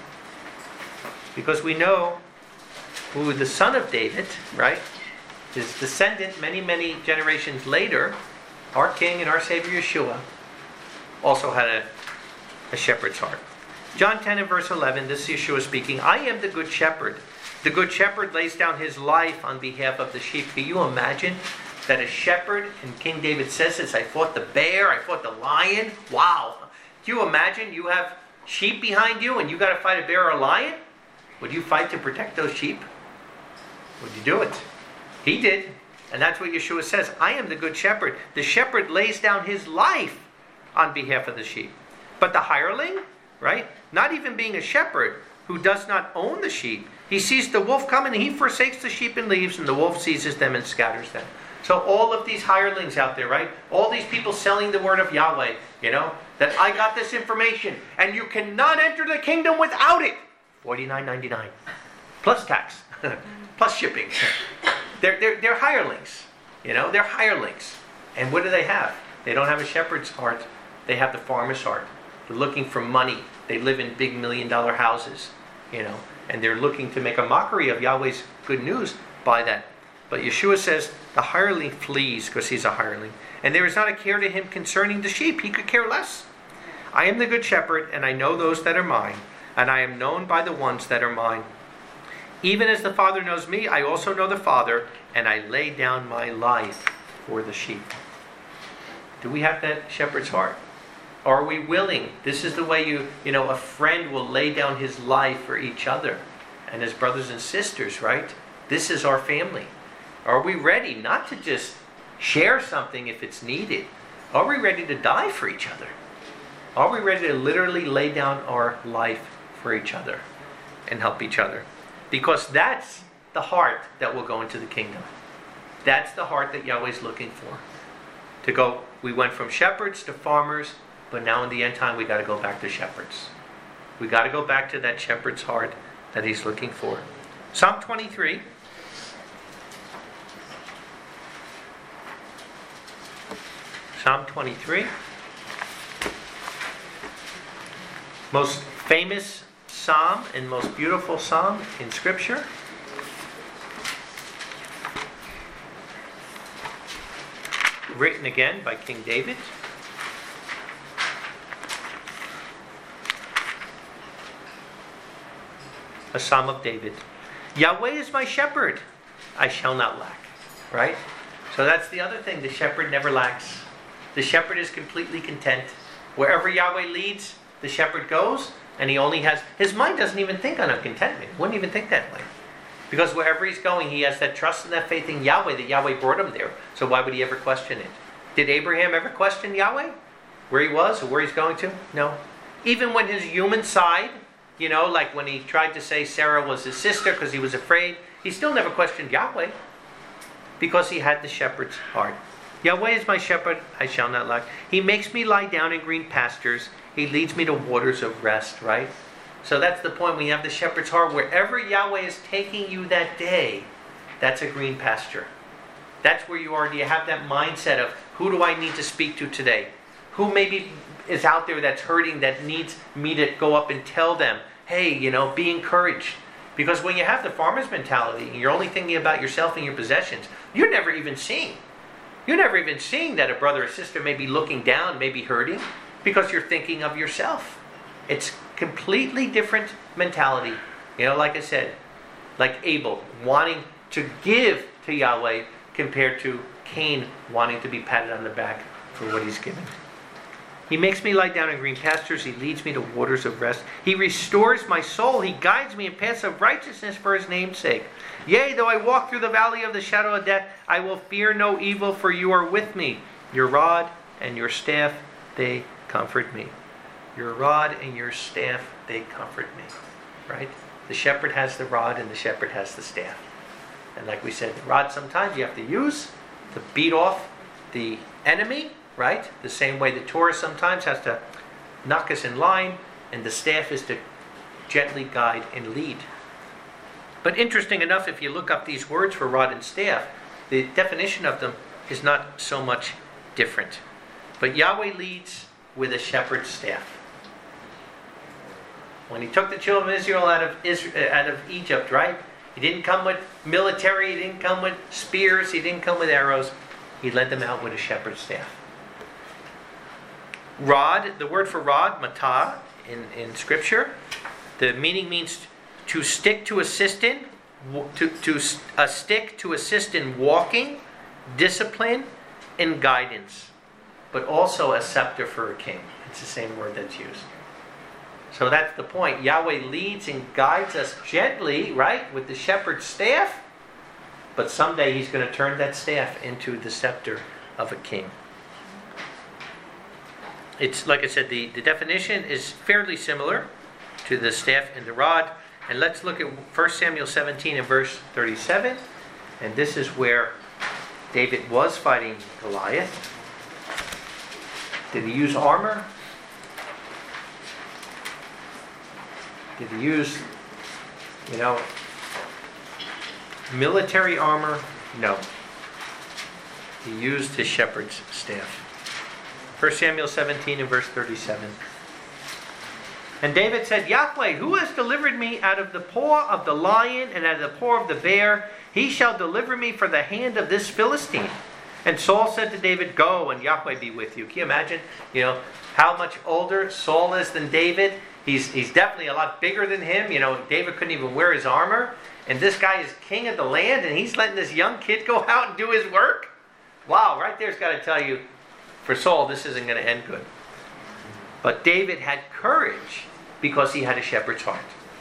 Because we know who the son of David, right? His descendant many generations later, our King and our Savior Yeshua, also had a shepherd's heart. John 10 and verse 11, this is Yeshua speaking. I am the good shepherd. The good shepherd lays down his life on behalf of the sheep. Can you imagine that a shepherd, and King David says this, I fought the bear, I fought the lion. Wow. Can you imagine you have sheep behind you and you got to fight a bear or a lion? Would you fight to protect those sheep? Would you do it? He did. And that's what Yeshua says. I am the good shepherd. The shepherd lays down his life on behalf of the sheep. But the hireling, right? Not even being a shepherd who does not own the sheep. He sees the wolf coming and he forsakes the sheep and leaves, and the wolf seizes them and scatters them. So all of these hirelings out there, right? All these people selling the word of Yahweh, that I got this information and you cannot enter the kingdom without it. $49.99 plus tax, plus shipping. They're hirelings. They're hirelings. And what do they have? They don't have a shepherd's heart. They have the farmer's heart. They're looking for money. They live in big $1 million houses, and they're looking to make a mockery of Yahweh's good news by that. But Yeshua says the hireling flees because he's a hireling. And there is not a care to him concerning the sheep. He could care less. I am the good shepherd, and I know those that are mine, and I am known by the ones that are mine. Even as the Father knows me, I also know the Father, and I lay down my life for the sheep. Do we have that shepherd's heart? Are we willing? This is the way a friend will lay down his life for each other and his brothers and sisters, right? This is our family. Are we ready not to just share something if it's needed? Are we ready to die for each other? Are we ready to literally lay down our life for each other and help each other? Because that's the heart that will go into the kingdom. That's the heart that Yahweh's looking for. We went from shepherds to farmers, but now in the end time we got to go back to shepherds. We got to go back to that shepherd's heart that he's looking for. Psalm 23. Psalm 23. Most famous psalm and most beautiful psalm in Scripture. Written again by King David. A psalm of David. Yahweh is my shepherd, I shall not lack. Right? So that's the other thing. The shepherd never lacks. The shepherd is completely content. Wherever Yahweh leads, the shepherd goes, and his mind doesn't even think on a contentment. He wouldn't even think that way. Because wherever he's going, he has that trust and that faith in Yahweh, that Yahweh brought him there. So why would he ever question it? Did Abraham ever question Yahweh? Where he was or where he's going to? No. Even when his human side, like when he tried to say Sarah was his sister because he was afraid, he still never questioned Yahweh. Because he had the shepherd's heart. Yahweh is my shepherd, I shall not lack. He makes me lie down in green pastures. He leads me to waters of rest, right? So that's the point. When you have the shepherd's heart, wherever Yahweh is taking you that day, that's a green pasture. That's where you are. You have that mindset of, who do I need to speak to today? Who maybe is out there that's hurting, that needs me to go up and tell them, hey, be encouraged. Because when you have the farmer's mentality, and you're only thinking about yourself and your possessions, you're never even seeing that a brother or sister may be looking down, may be hurting, because you're thinking of yourself. It's completely different mentality. Like I said, like Abel wanting to give to Yahweh compared to Cain wanting to be patted on the back for what he's given. He makes me lie down in green pastures. He leads me to waters of rest. He restores my soul. He guides me in paths of righteousness for his name's sake. Yea, though I walk through the valley of the shadow of death, I will fear no evil, for you are with me. Your rod and your staff, they comfort me. Your rod and your staff, they comfort me. Right? The shepherd has the rod and the shepherd has the staff. And like we said, the rod sometimes you have to use to beat off the enemy. Right? The same way the Torah sometimes has to knock us in line, and the staff is to gently guide and lead. But interesting enough, if you look up these words for rod and staff, the definition of them is not so much different. But Yahweh leads with a shepherd's staff. When he took the children of Israel out of Egypt, right? He didn't come with military, he didn't come with spears, he didn't come with arrows. He led them out with a shepherd's staff. Rod, the word for rod, matah, in Scripture, the meaning means to stick to assist in, a stick to assist in walking, discipline, and guidance, but also a scepter for a king. It's the same word that's used. So that's the point. Yahweh leads and guides us gently, right, with the shepherd's staff, but someday he's going to turn that staff into the scepter of a king. It's like I said, the definition is fairly similar to the staff and the rod. And let's look at 1 Samuel 17 and verse 37. And this is where David was fighting Goliath. Did he use armor? Did he use, military armor? No. He used his shepherd's staff. 1 Samuel 17 and verse 37. And David said, Yahweh, who has delivered me out of the paw of the lion and out of the paw of the bear? He shall deliver me from the hand of this Philistine. And Saul said to David, go, and Yahweh be with you. Can you imagine, how much older Saul is than David? He's definitely a lot bigger than him. David couldn't even wear his armor. And this guy is king of the land, and he's letting this young kid go out and do his work? Wow, right there's got to tell you, for Saul, this isn't going to end good. But David had courage because he had a shepherd's heart.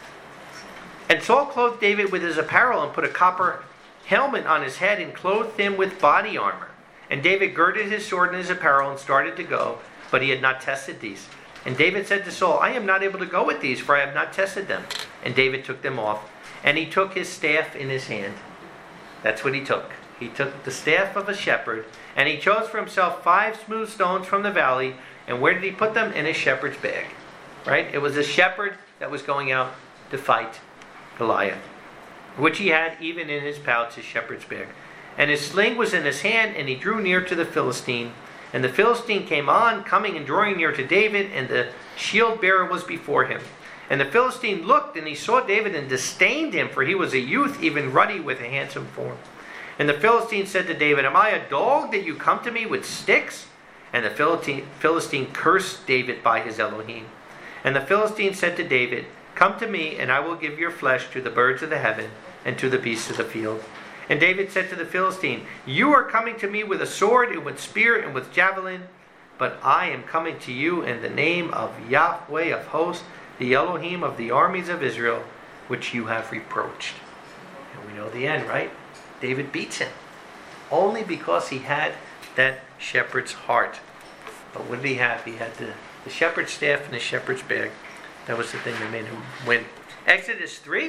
And Saul clothed David with his apparel and put a copper helmet on his head and clothed him with body armor. And David girded his sword and his apparel and started to go, but he had not tested these. And David said to Saul, I am not able to go with these, for I have not tested them. And David took them off, and he took his staff in his hand. That's what he took. He took the staff of a shepherd, and he chose for himself 5 smooth stones from the valley. And where did he put them? In his shepherd's bag. Right? It was a shepherd that was going out to fight Goliath, which he had even in his pouch, his shepherd's bag. And his sling was in his hand, and he drew near to the Philistine. And the Philistine came on, coming and drawing near to David, and the shield bearer was before him. And the Philistine looked, and he saw David and disdained him, for he was a youth, even ruddy, with a handsome form. And the Philistine said to David, am I a dog that you come to me with sticks? And the Philistine cursed David by his Elohim. And the Philistine said to David, come to me, and I will give your flesh to the birds of the heaven and to the beasts of the field. And David said to the Philistine, you are coming to me with a sword and with spear and with javelin, but I am coming to you in the name of Yahweh of hosts, the Elohim of the armies of Israel, which you have reproached. And we know the end, right? David beats him, only because he had that shepherd's heart. But what did he have? He had the shepherd's staff and the shepherd's bag. That was the thing that made him win. Exodus 3.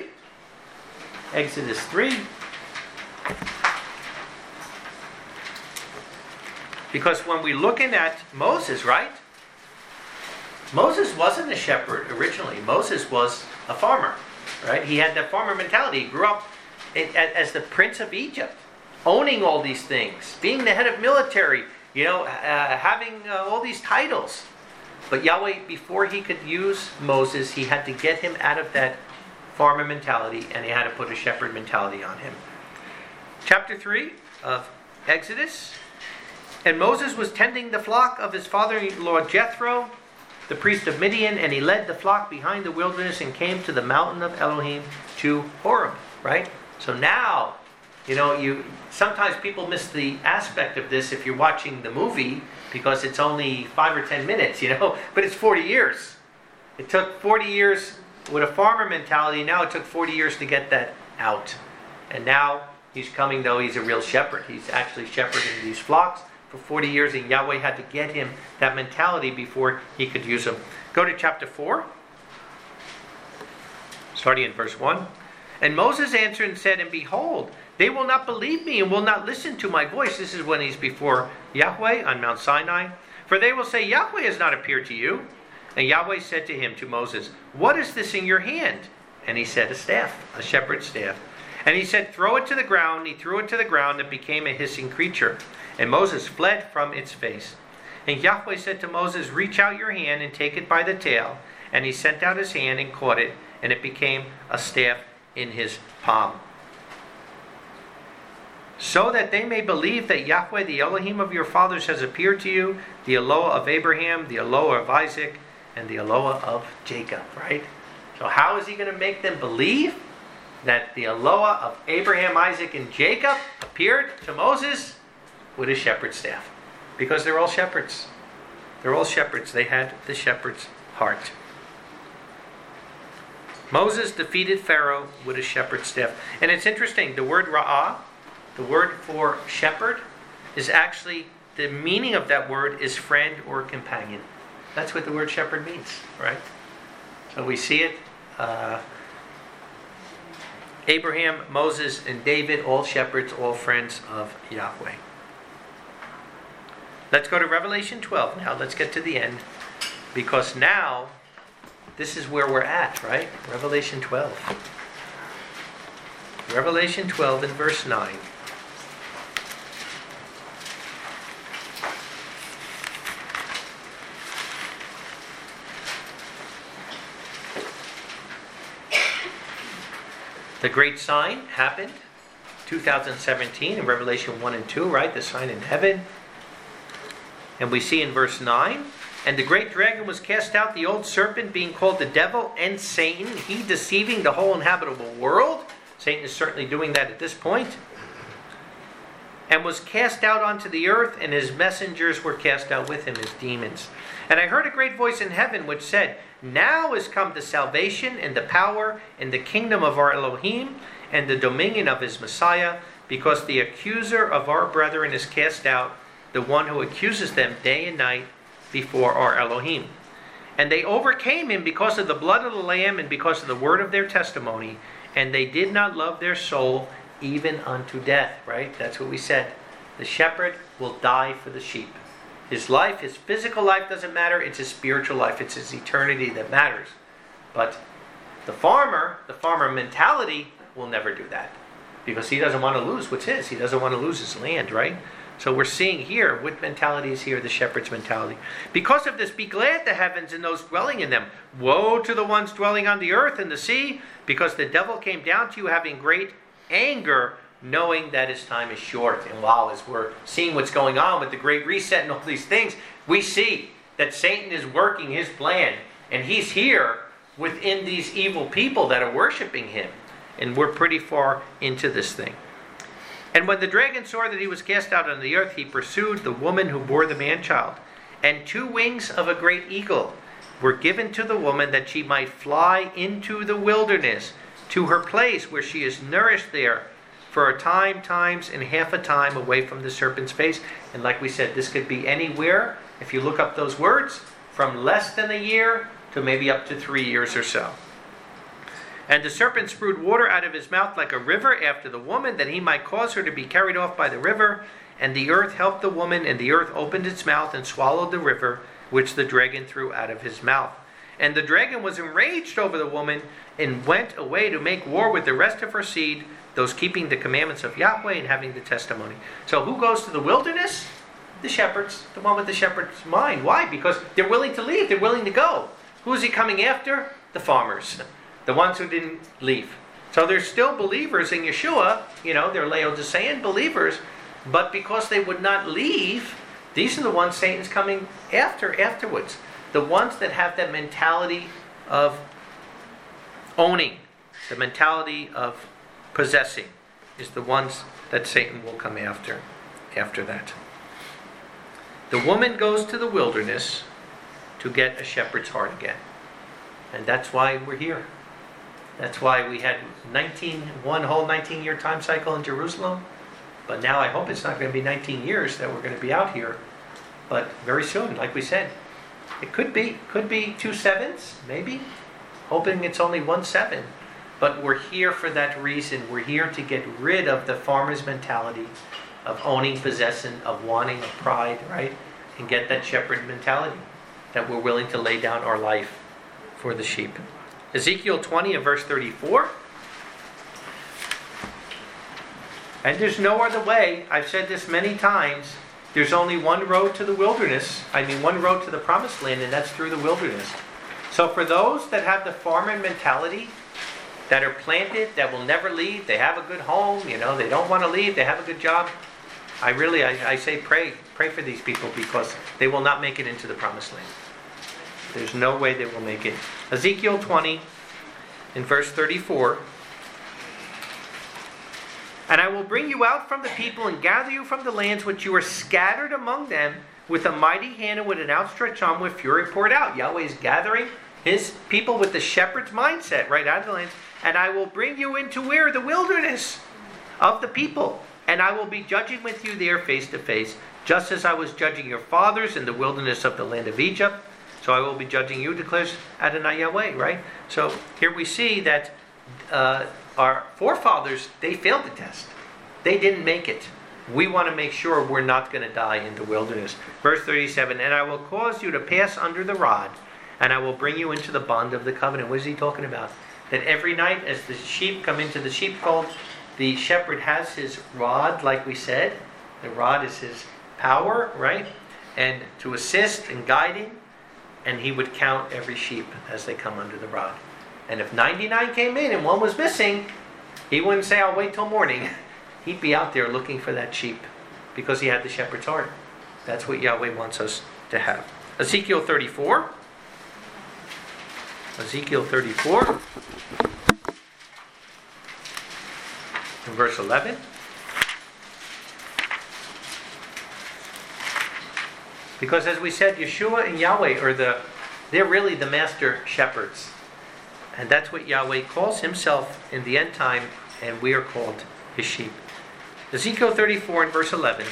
Because when we're looking at Moses, right? Moses wasn't a shepherd originally. Moses was a farmer, right? He had that farmer mentality. He grew up as the prince of Egypt, owning all these things, being the head of military, having all these titles. But Yahweh, before he could use Moses, he had to get him out of that farmer mentality, and he had to put a shepherd mentality on him. Chapter 3 of Exodus. And Moses was tending the flock of his father-in-law Jethro, the priest of Midian, and he led the flock behind the wilderness and came to the mountain of Elohim, to Horeb, right? So now, sometimes people miss the aspect of this if you're watching the movie, because it's only 5 or 10 minutes, but it's 40 years. It took 40 years with a farmer mentality. Now it took 40 years to get that out. And now he's coming, though he's a real shepherd. He's actually shepherding these flocks for 40 years, and Yahweh had to get him that mentality before he could use them. Go to chapter 4, starting in verse 1. And Moses answered and said, and behold, they will not believe me and will not listen to my voice. This is when he's before Yahweh on Mount Sinai. For they will say, Yahweh has not appeared to you. And Yahweh said to him, to Moses, what is this in your hand? And he said, a staff, a shepherd's staff. And he said, throw it to the ground. He threw it to the ground, and it became a hissing creature. And Moses fled from its face. And Yahweh said to Moses, reach out your hand and take it by the tail. And he sent out his hand and caught it, and it became a staff in his palm. So that they may believe that Yahweh, the Elohim of your fathers, has appeared to you, the Eloah of Abraham, the Eloah of Isaac, and the Eloah of Jacob, right? So how is he going to make them believe that the Eloah of Abraham, Isaac, and Jacob appeared to Moses with a shepherd's staff? Because they're all shepherds. They're all shepherds. They had the shepherd's heart. Moses defeated Pharaoh with a shepherd's staff. And it's interesting, the word ra'ah, the word for shepherd, is actually, the meaning of that word is friend or companion. That's what the word shepherd means, right? So we see it. Abraham, Moses, and David, all shepherds, all friends of Yahweh. Let's go to Revelation 12 now. Let's get to the end. Because now, this is where we're at, right? Revelation 12. Revelation 12 and verse 9. The great sign happened 2017 in Revelation 1 and 2, right? The sign in heaven. And we see in verse 9, and the great dragon was cast out, the old serpent, being called the devil and Satan, he deceiving the whole inhabitable world. Satan is certainly doing that at this point. And was cast out onto the earth, and his messengers were cast out with him, his demons. And I heard a great voice in heaven which said, now is come the salvation and the power and the kingdom of our Elohim and the dominion of his Messiah, because the accuser of our brethren is cast out, the one who accuses them day and night before our Elohim. And they overcame him because of the blood of the Lamb and because of the word of their testimony, and they did not love their soul even unto death, right? That's what we said. The shepherd will die for the sheep. His life, his physical life doesn't matter. It's his spiritual life. It's his eternity that matters. But the farmer mentality will never do that. Because he doesn't want to lose what's his. He doesn't want to lose his land, right? So we're seeing here, what mentality is here? The shepherd's mentality. Because of this, be glad, the heavens and those dwelling in them. Woe to the ones dwelling on the earth and the sea, because the devil came down to you having great anger, knowing that his time is short. And wow, as we're seeing what's going on with the Great Reset and all these things, we see that Satan is working his plan. And he's here within these evil people that are worshiping him. And we're pretty far into this thing. And when the dragon saw that he was cast out on the earth, he pursued the woman who bore the man-child. And 2 wings of a great eagle were given to the woman, that she might fly into the wilderness, to her place where she is nourished there for a time, times, and half a time away from the serpent's face. And like we said, this could be anywhere, if you look up those words, from less than a year to maybe up to 3 years or so. And the serpent spewed water out of his mouth like a river after the woman, that he might cause her to be carried off by the river. And the earth helped the woman, and the earth opened its mouth and swallowed the river, which the dragon threw out of his mouth. And the dragon was enraged over the woman, and went away to make war with the rest of her seed, those keeping the commandments of Yahweh and having the testimony. So who goes to the wilderness? The shepherds, the one with the shepherd's mind. Why? Because they're willing to leave. They're willing to go. Who is he coming after? The farmers. The ones who didn't leave. So they're still believers in Yeshua. They're Laodicean believers. But because they would not leave, these are the ones Satan's coming afterwards. The ones that have that mentality of owning, the mentality of possessing, is the ones that Satan will come after that. The woman goes to the wilderness to get a shepherd's heart again. And that's why we're here. That's why we had one whole 19-year time cycle in Jerusalem. But now I hope it's not going to be 19 years that we're going to be out here. But very soon, like we said, it could be 2 sevens, maybe. Hoping it's only 1 7. But we're here for that reason. We're here to get rid of the farmer's mentality of owning, possessing, of wanting, of pride, right? And get that shepherd mentality that we're willing to lay down our life for the sheep. Ezekiel 20 and verse 34. And there's no other way. I've said this many times. There's only one road to the wilderness. One road to the promised land, and that's through the wilderness. So for those that have the farmer mentality, that are planted, that will never leave, they have a good home, they don't want to leave, they have a good job, I say pray for these people, because they will not make it into the promised land. There's no way they will make it. Ezekiel 20 in verse 34. And I will bring you out from the people and gather you from the lands which you are scattered among them with a mighty hand and with an outstretched arm with fury poured out. Yahweh is gathering his people with the shepherd's mindset right out of the lands. And I will bring you into where? The wilderness of the people. And I will be judging with you there face to face, just as I was judging your fathers in the wilderness of the land of Egypt. So I will be judging you, declares Adonai Yahweh, right? So here we see that our forefathers, they failed the test. They didn't make it. We want to make sure we're not going to die in the wilderness. Verse 37, and I will cause you to pass under the rod, and I will bring you into the bond of the covenant. What is he talking about? That every night as the sheep come into the sheepfold, the shepherd has his rod, like we said. The rod is his power, right? And to assist in guiding, and he would count every sheep as they come under the rod. And if 99 came in and one was missing, he wouldn't say, I'll wait till morning. He'd be out there looking for that sheep because he had the shepherd's heart. That's what Yahweh wants us to have. Ezekiel 34. Ezekiel 34. In verse 11. Because as we said, Yeshua and Yahweh they're really the master shepherds. And that's what Yahweh calls himself in the end time, and we are called his sheep. Ezekiel 34 and verse 11.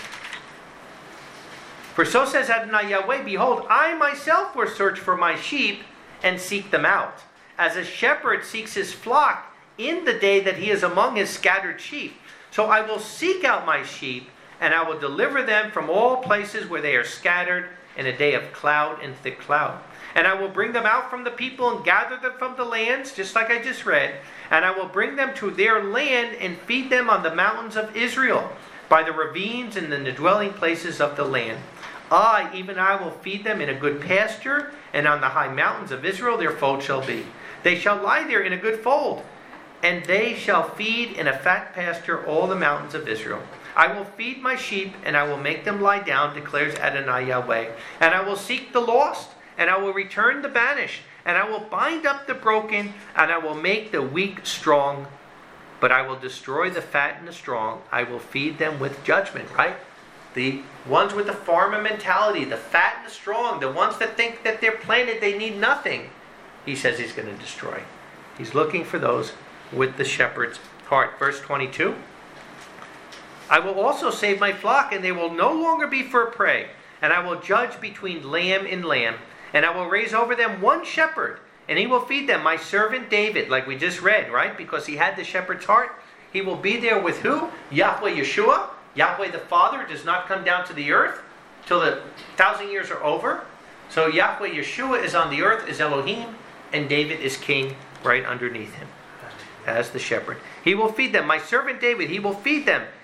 For so says Adonai Yahweh, behold, I myself will search for my sheep and seek them out, as a shepherd seeks his flock in the day that he is among his scattered sheep. So I will seek out my sheep, and I will deliver them from all places where they are scattered in a day of cloud and thick cloud. And I will bring them out from the people and gather them from the lands, just like I just read. And I will bring them to their land and feed them on the mountains of Israel, by the ravines and in the dwelling places of the land. Even I will feed them in a good pasture, and on the high mountains of Israel their fold shall be. They shall lie there in a good fold, and they shall feed in a fat pasture all the mountains of Israel. I will feed my sheep, and I will make them lie down, declares Adonai Yahweh. And I will seek the lost, and I will return the banished, and I will bind up the broken, and I will make the weak strong. But I will destroy the fat and the strong. I will feed them with judgment, right? The ones with the farmer mentality, the fat and the strong, the ones that think that they're planted, they need nothing, he says he's going to destroy. He's looking for those with the shepherd's heart. Verse 22. I will also save my flock, and they will no longer be for prey. And I will judge between lamb and lamb. And I will raise over them one shepherd, and he will feed them, my servant David, like we just read, right? Because he had the shepherd's heart. He will be there with who? Yahweh Yeshua. Yahweh the Father does not come down to the earth till the 1,000 years are over. So Yahweh Yeshua is on the earth, is Elohim, and David is king right underneath him as the shepherd. He will feed them, my servant David, he will feed them,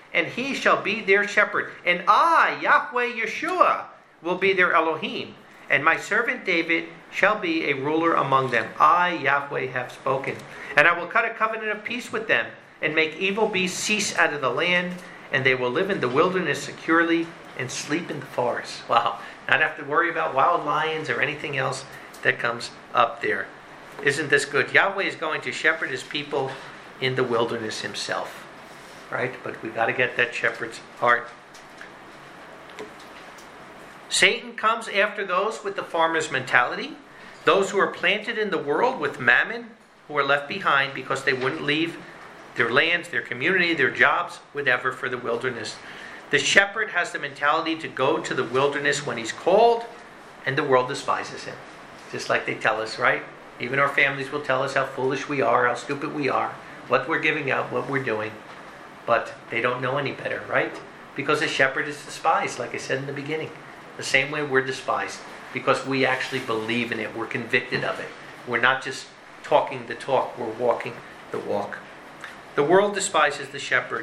and he shall be their shepherd. And I, Yahweh Yeshua, will be their Elohim. And my servant David shall be a ruler among them. I, Yahweh, have spoken. And I will cut a covenant of peace with them, and make evil beasts cease out of the land, and they will live in the wilderness securely and sleep in the forest. Wow. Not have to worry about wild lions or anything else that comes up there. Isn't this good? Yahweh is going to shepherd his people in the wilderness himself. Right? But we've got to get that shepherd's heart. Satan comes after those with the farmer's mentality, those who are planted in the world with mammon, who are left behind because they wouldn't leave their lands, their community, their jobs, whatever, for the wilderness. The shepherd has the mentality to go to the wilderness when he's called, and the world despises him. Just like they tell us, right? Even our families will tell us how foolish we are, how stupid we are, what we're giving up, what we're doing. But they don't know any better, right? Because a shepherd is despised, like I said in the beginning. The same way we're despised, because we actually believe in it. We're convicted of it. We're not just talking the talk, we're walking the walk. The world despises the shepherd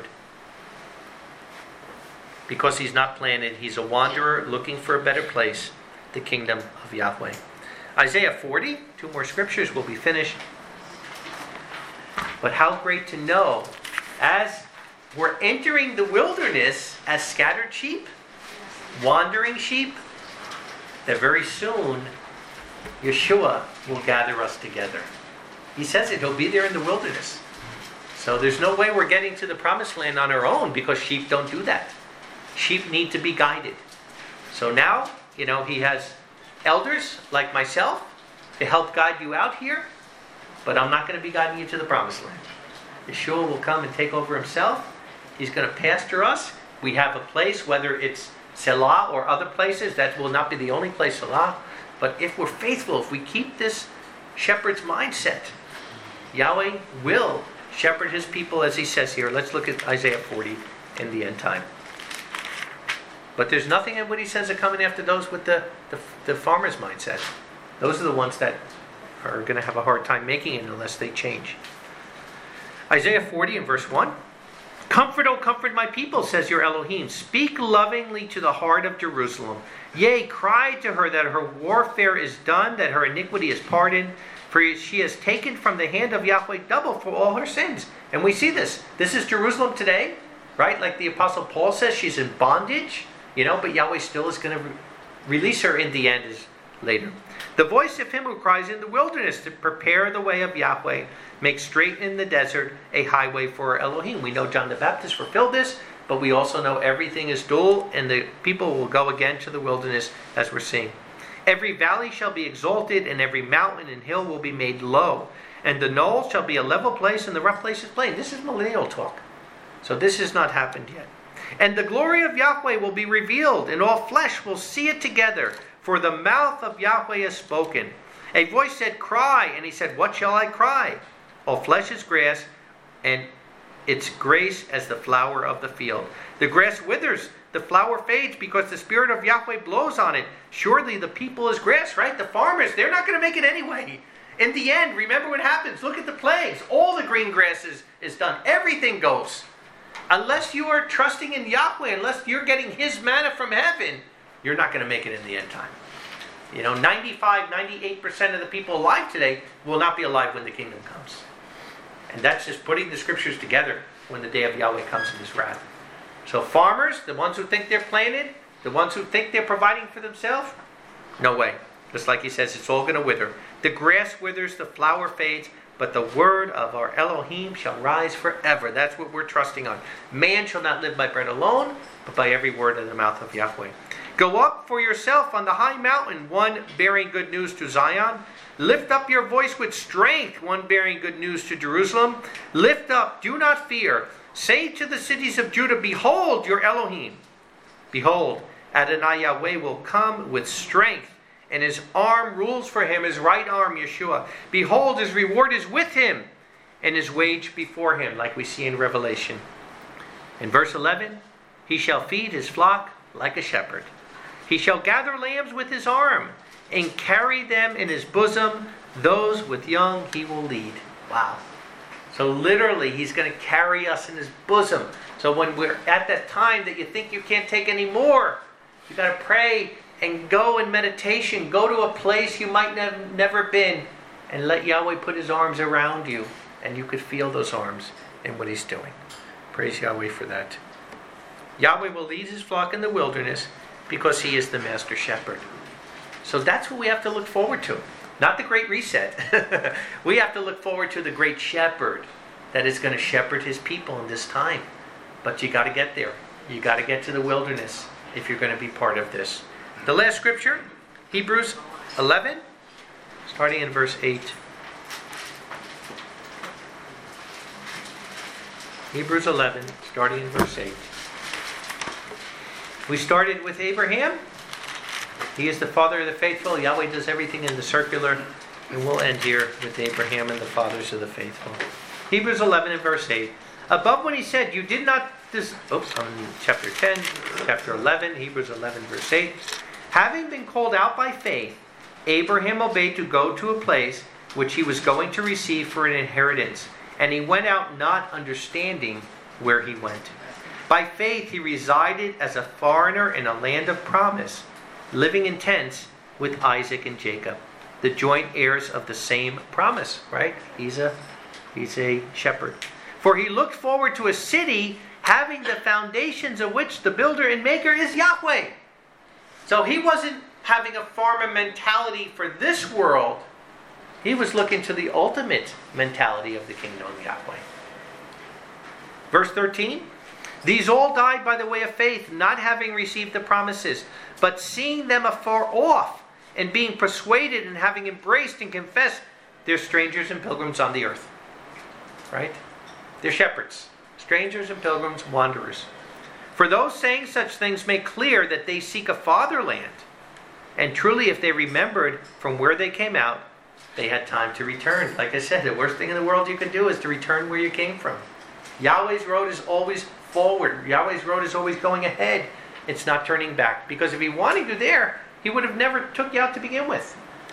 because he's not planted. He's a wanderer looking for a better place, the kingdom of Yahweh. Isaiah 40, 2 more scriptures, will be finished. But how great to know, as we're entering the wilderness as scattered sheep, wandering sheep, that very soon Yeshua will gather us together. He says it, he'll be there in the wilderness. So there's no way we're getting to the promised land on our own, because sheep don't do that. Sheep need to be guided. So now, he has elders like myself to help guide you out here, but I'm not going to be guiding you to the promised land. Yeshua will come and take over himself. He's going to pasture us. We have a place, whether it's Selah or other places, that will not be the only place, Selah. But if we're faithful, if we keep this shepherd's mindset, Yahweh will shepherd his people as he says here. Let's look at Isaiah 40 in the end time. But there's nothing in what he says of coming after those with the farmer's mindset. Those are the ones that are going to have a hard time making it unless they change. Isaiah 40 and verse 1. Comfort, O comfort my people, says your Elohim. Speak lovingly to the heart of Jerusalem. Yea, cry to her that her warfare is done, that her iniquity is pardoned. For she has taken from the hand of Yahweh double for all her sins. And we see this. This is Jerusalem today, right? Like the Apostle Paul says, she's in bondage, but Yahweh still is going to release her in the end later. The voice of him who cries in the wilderness to prepare the way of Yahweh, make straight in the desert a highway for Elohim. We know John the Baptist fulfilled this, but we also know everything is dual, and the people will go again to the wilderness, as we're seeing. Every valley shall be exalted, and every mountain and hill will be made low. And the knoll shall be a level place, and the rough places plain. This is millennial talk. So this has not happened yet. And the glory of Yahweh will be revealed, and all flesh will see it together. For the mouth of Yahweh has spoken. A voice said, cry. And he said, what shall I cry? All flesh is grass, and its grace as the flower of the field. The grass withers, the flower fades, because the Spirit of Yahweh blows on it. Surely the people is grass, right? The farmers, they're not going to make it anyway. In the end, remember what happens. Look at the plagues. All the green grass is done. Everything goes. Unless you are trusting in Yahweh, unless you're getting his manna from heaven, you're not going to make it in the end time. 98% of the people alive today will not be alive when the kingdom comes. And that's just putting the scriptures together when the day of Yahweh comes in his wrath. So farmers, the ones who think they're planted, the ones who think they're providing for themselves, no way. Just like he says, it's all going to wither. The grass withers, the flower fades, but the word of our Elohim shall rise forever. That's what we're trusting on. Man shall not live by bread alone, but by every word in the mouth of Yahweh. Go up for yourself on the high mountain, one bearing good news to Zion. Lift up your voice with strength, one bearing good news to Jerusalem. Lift up, do not fear. Say to the cities of Judah, behold your Elohim. Behold, Adonai Yahweh will come with strength, and his arm rules for him, his right arm, Yeshua. Behold, his reward is with him, and his wage before him, like we see in Revelation. In verse 11, he shall feed his flock like a shepherd. He shall gather lambs with his arm, and carry them in his bosom. Those with young he will lead. Wow. So literally, he's going to carry us in his bosom. So when we're at that time that you think you can't take any more, you got to pray and go in meditation. Go to a place you might never been, and let Yahweh put his arms around you, and you could feel those arms in what he's doing. Praise Yahweh for that. Yahweh will lead his flock in the wilderness because he is the master shepherd. So that's what we have to look forward to. Not the great reset. We have to look forward to the great shepherd that is going to shepherd his people in this time. But you got to get there. You got to get to the wilderness if you're going to be part of this. The last scripture, Hebrews 11, starting in verse 8. Hebrews 11, starting in verse 8. We started with Abraham. He is the father of the faithful. Yahweh does everything in the circular. And we'll end here with Abraham and the fathers of the faithful. Hebrews 11 and verse 8. Above when he said, you did not... chapter 10, chapter 11, Hebrews 11 verse 8. Having been called out by faith, Abraham obeyed to go to a place which he was going to receive for an inheritance. And he went out not understanding where he went. By faith he resided as a foreigner in a land of promise, living in tents with Isaac and Jacob, the joint heirs of the same promise, right? He's a shepherd. For he looked forward to a city having the foundations of which the builder and maker is Yahweh. So he wasn't having a farmer mentality for this world. He was looking to the ultimate mentality of the kingdom of Yahweh. Verse 13. These all died by the way of faith, not having received the promises, but seeing them afar off, and being persuaded and having embraced and confessed, they're strangers and pilgrims on the earth. Right? They're shepherds. Strangers and pilgrims, wanderers. For those saying such things make clear that they seek a fatherland. And truly, if they remembered from where they came out, they had time to return. Like I said, the worst thing in the world you could do is to return where you came from. Yahweh's road is always forward. Yahweh's road is always going ahead. It's not turning back. Because if he wanted you there, he would have never took you out to begin with.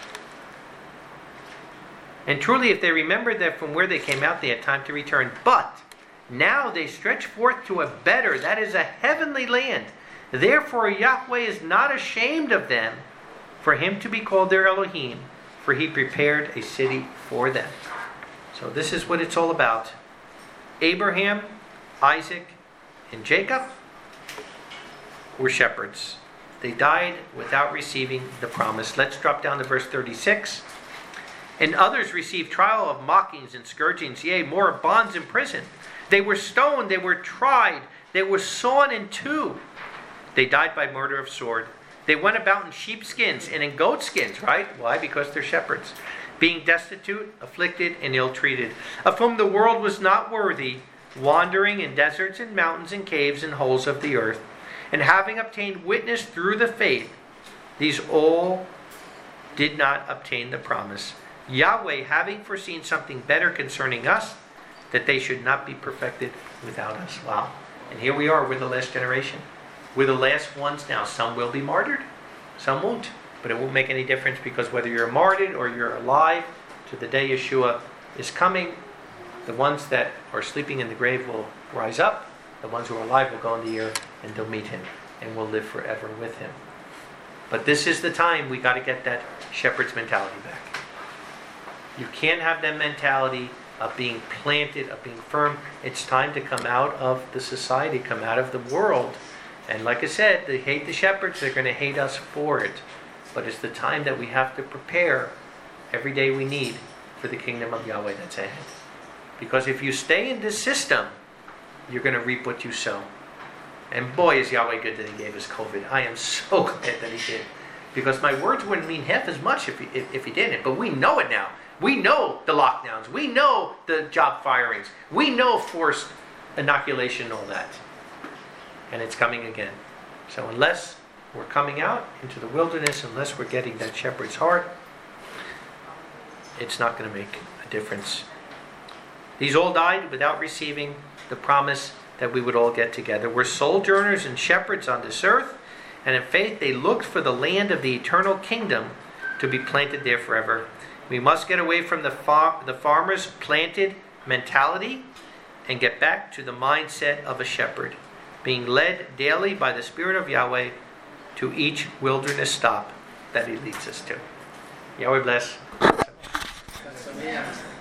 And truly, if they remembered that from where they came out, they had time to return. But now they stretch forth to a better, that is a heavenly land. Therefore Yahweh is not ashamed of them, for him to be called their Elohim, for he prepared a city for them. So this is what it's all about. Abraham, Isaac, and Jacob were shepherds. They died without receiving the promise. Let's drop down to verse 36. And others received trial of mockings and scourgings, yea, more of bonds and prison. They were stoned, they were tried, they were sawn in two. They died by murder of sword. They went about in sheepskins and in goatskins, right? Why? Because they're shepherds. Being destitute, afflicted, and ill-treated, of whom the world was not worthy, wandering in deserts and mountains and caves and holes of the earth. And having obtained witness through the faith, these all did not obtain the promise. Yahweh, having foreseen something better concerning us, that they should not be perfected without us. Wow. And here we are, we're the last generation. We're the last ones now. Some will be martyred, some won't. But it won't make any difference, because whether you're martyred or you're alive to the day Yeshua is coming, the ones that are sleeping in the grave will rise up. The ones who are alive will go in the air and they'll meet him and will live forever with him. But this is the time we got to get that shepherd's mentality back. You can't have that mentality of being planted, of being firm. It's time to come out of the society, come out of the world. And like I said, they hate the shepherds, they're going to hate us for it. But it's the time that we have to prepare every day we need for the kingdom of Yahweh that's ahead. Because if you stay in this system, you're going to reap what you sow. And boy, is Yahweh good that he gave us COVID. I am so glad that he did. Because my words wouldn't mean half as much if he didn't. But we know it now. We know the lockdowns. We know the job firings. We know forced inoculation and all that. And it's coming again. So unless we're coming out into the wilderness, unless we're getting that shepherd's heart, it's not going to make a difference. These all died without receiving the promise that we would all get together. We're sojourners and shepherds on this earth, and in faith they looked for the land of the eternal kingdom to be planted there forever. We must get away from the farmers planted mentality and get back to the mindset of a shepherd, being led daily by the Spirit of Yahweh to each wilderness stop that He leads us to. Yahweh bless. Sameach.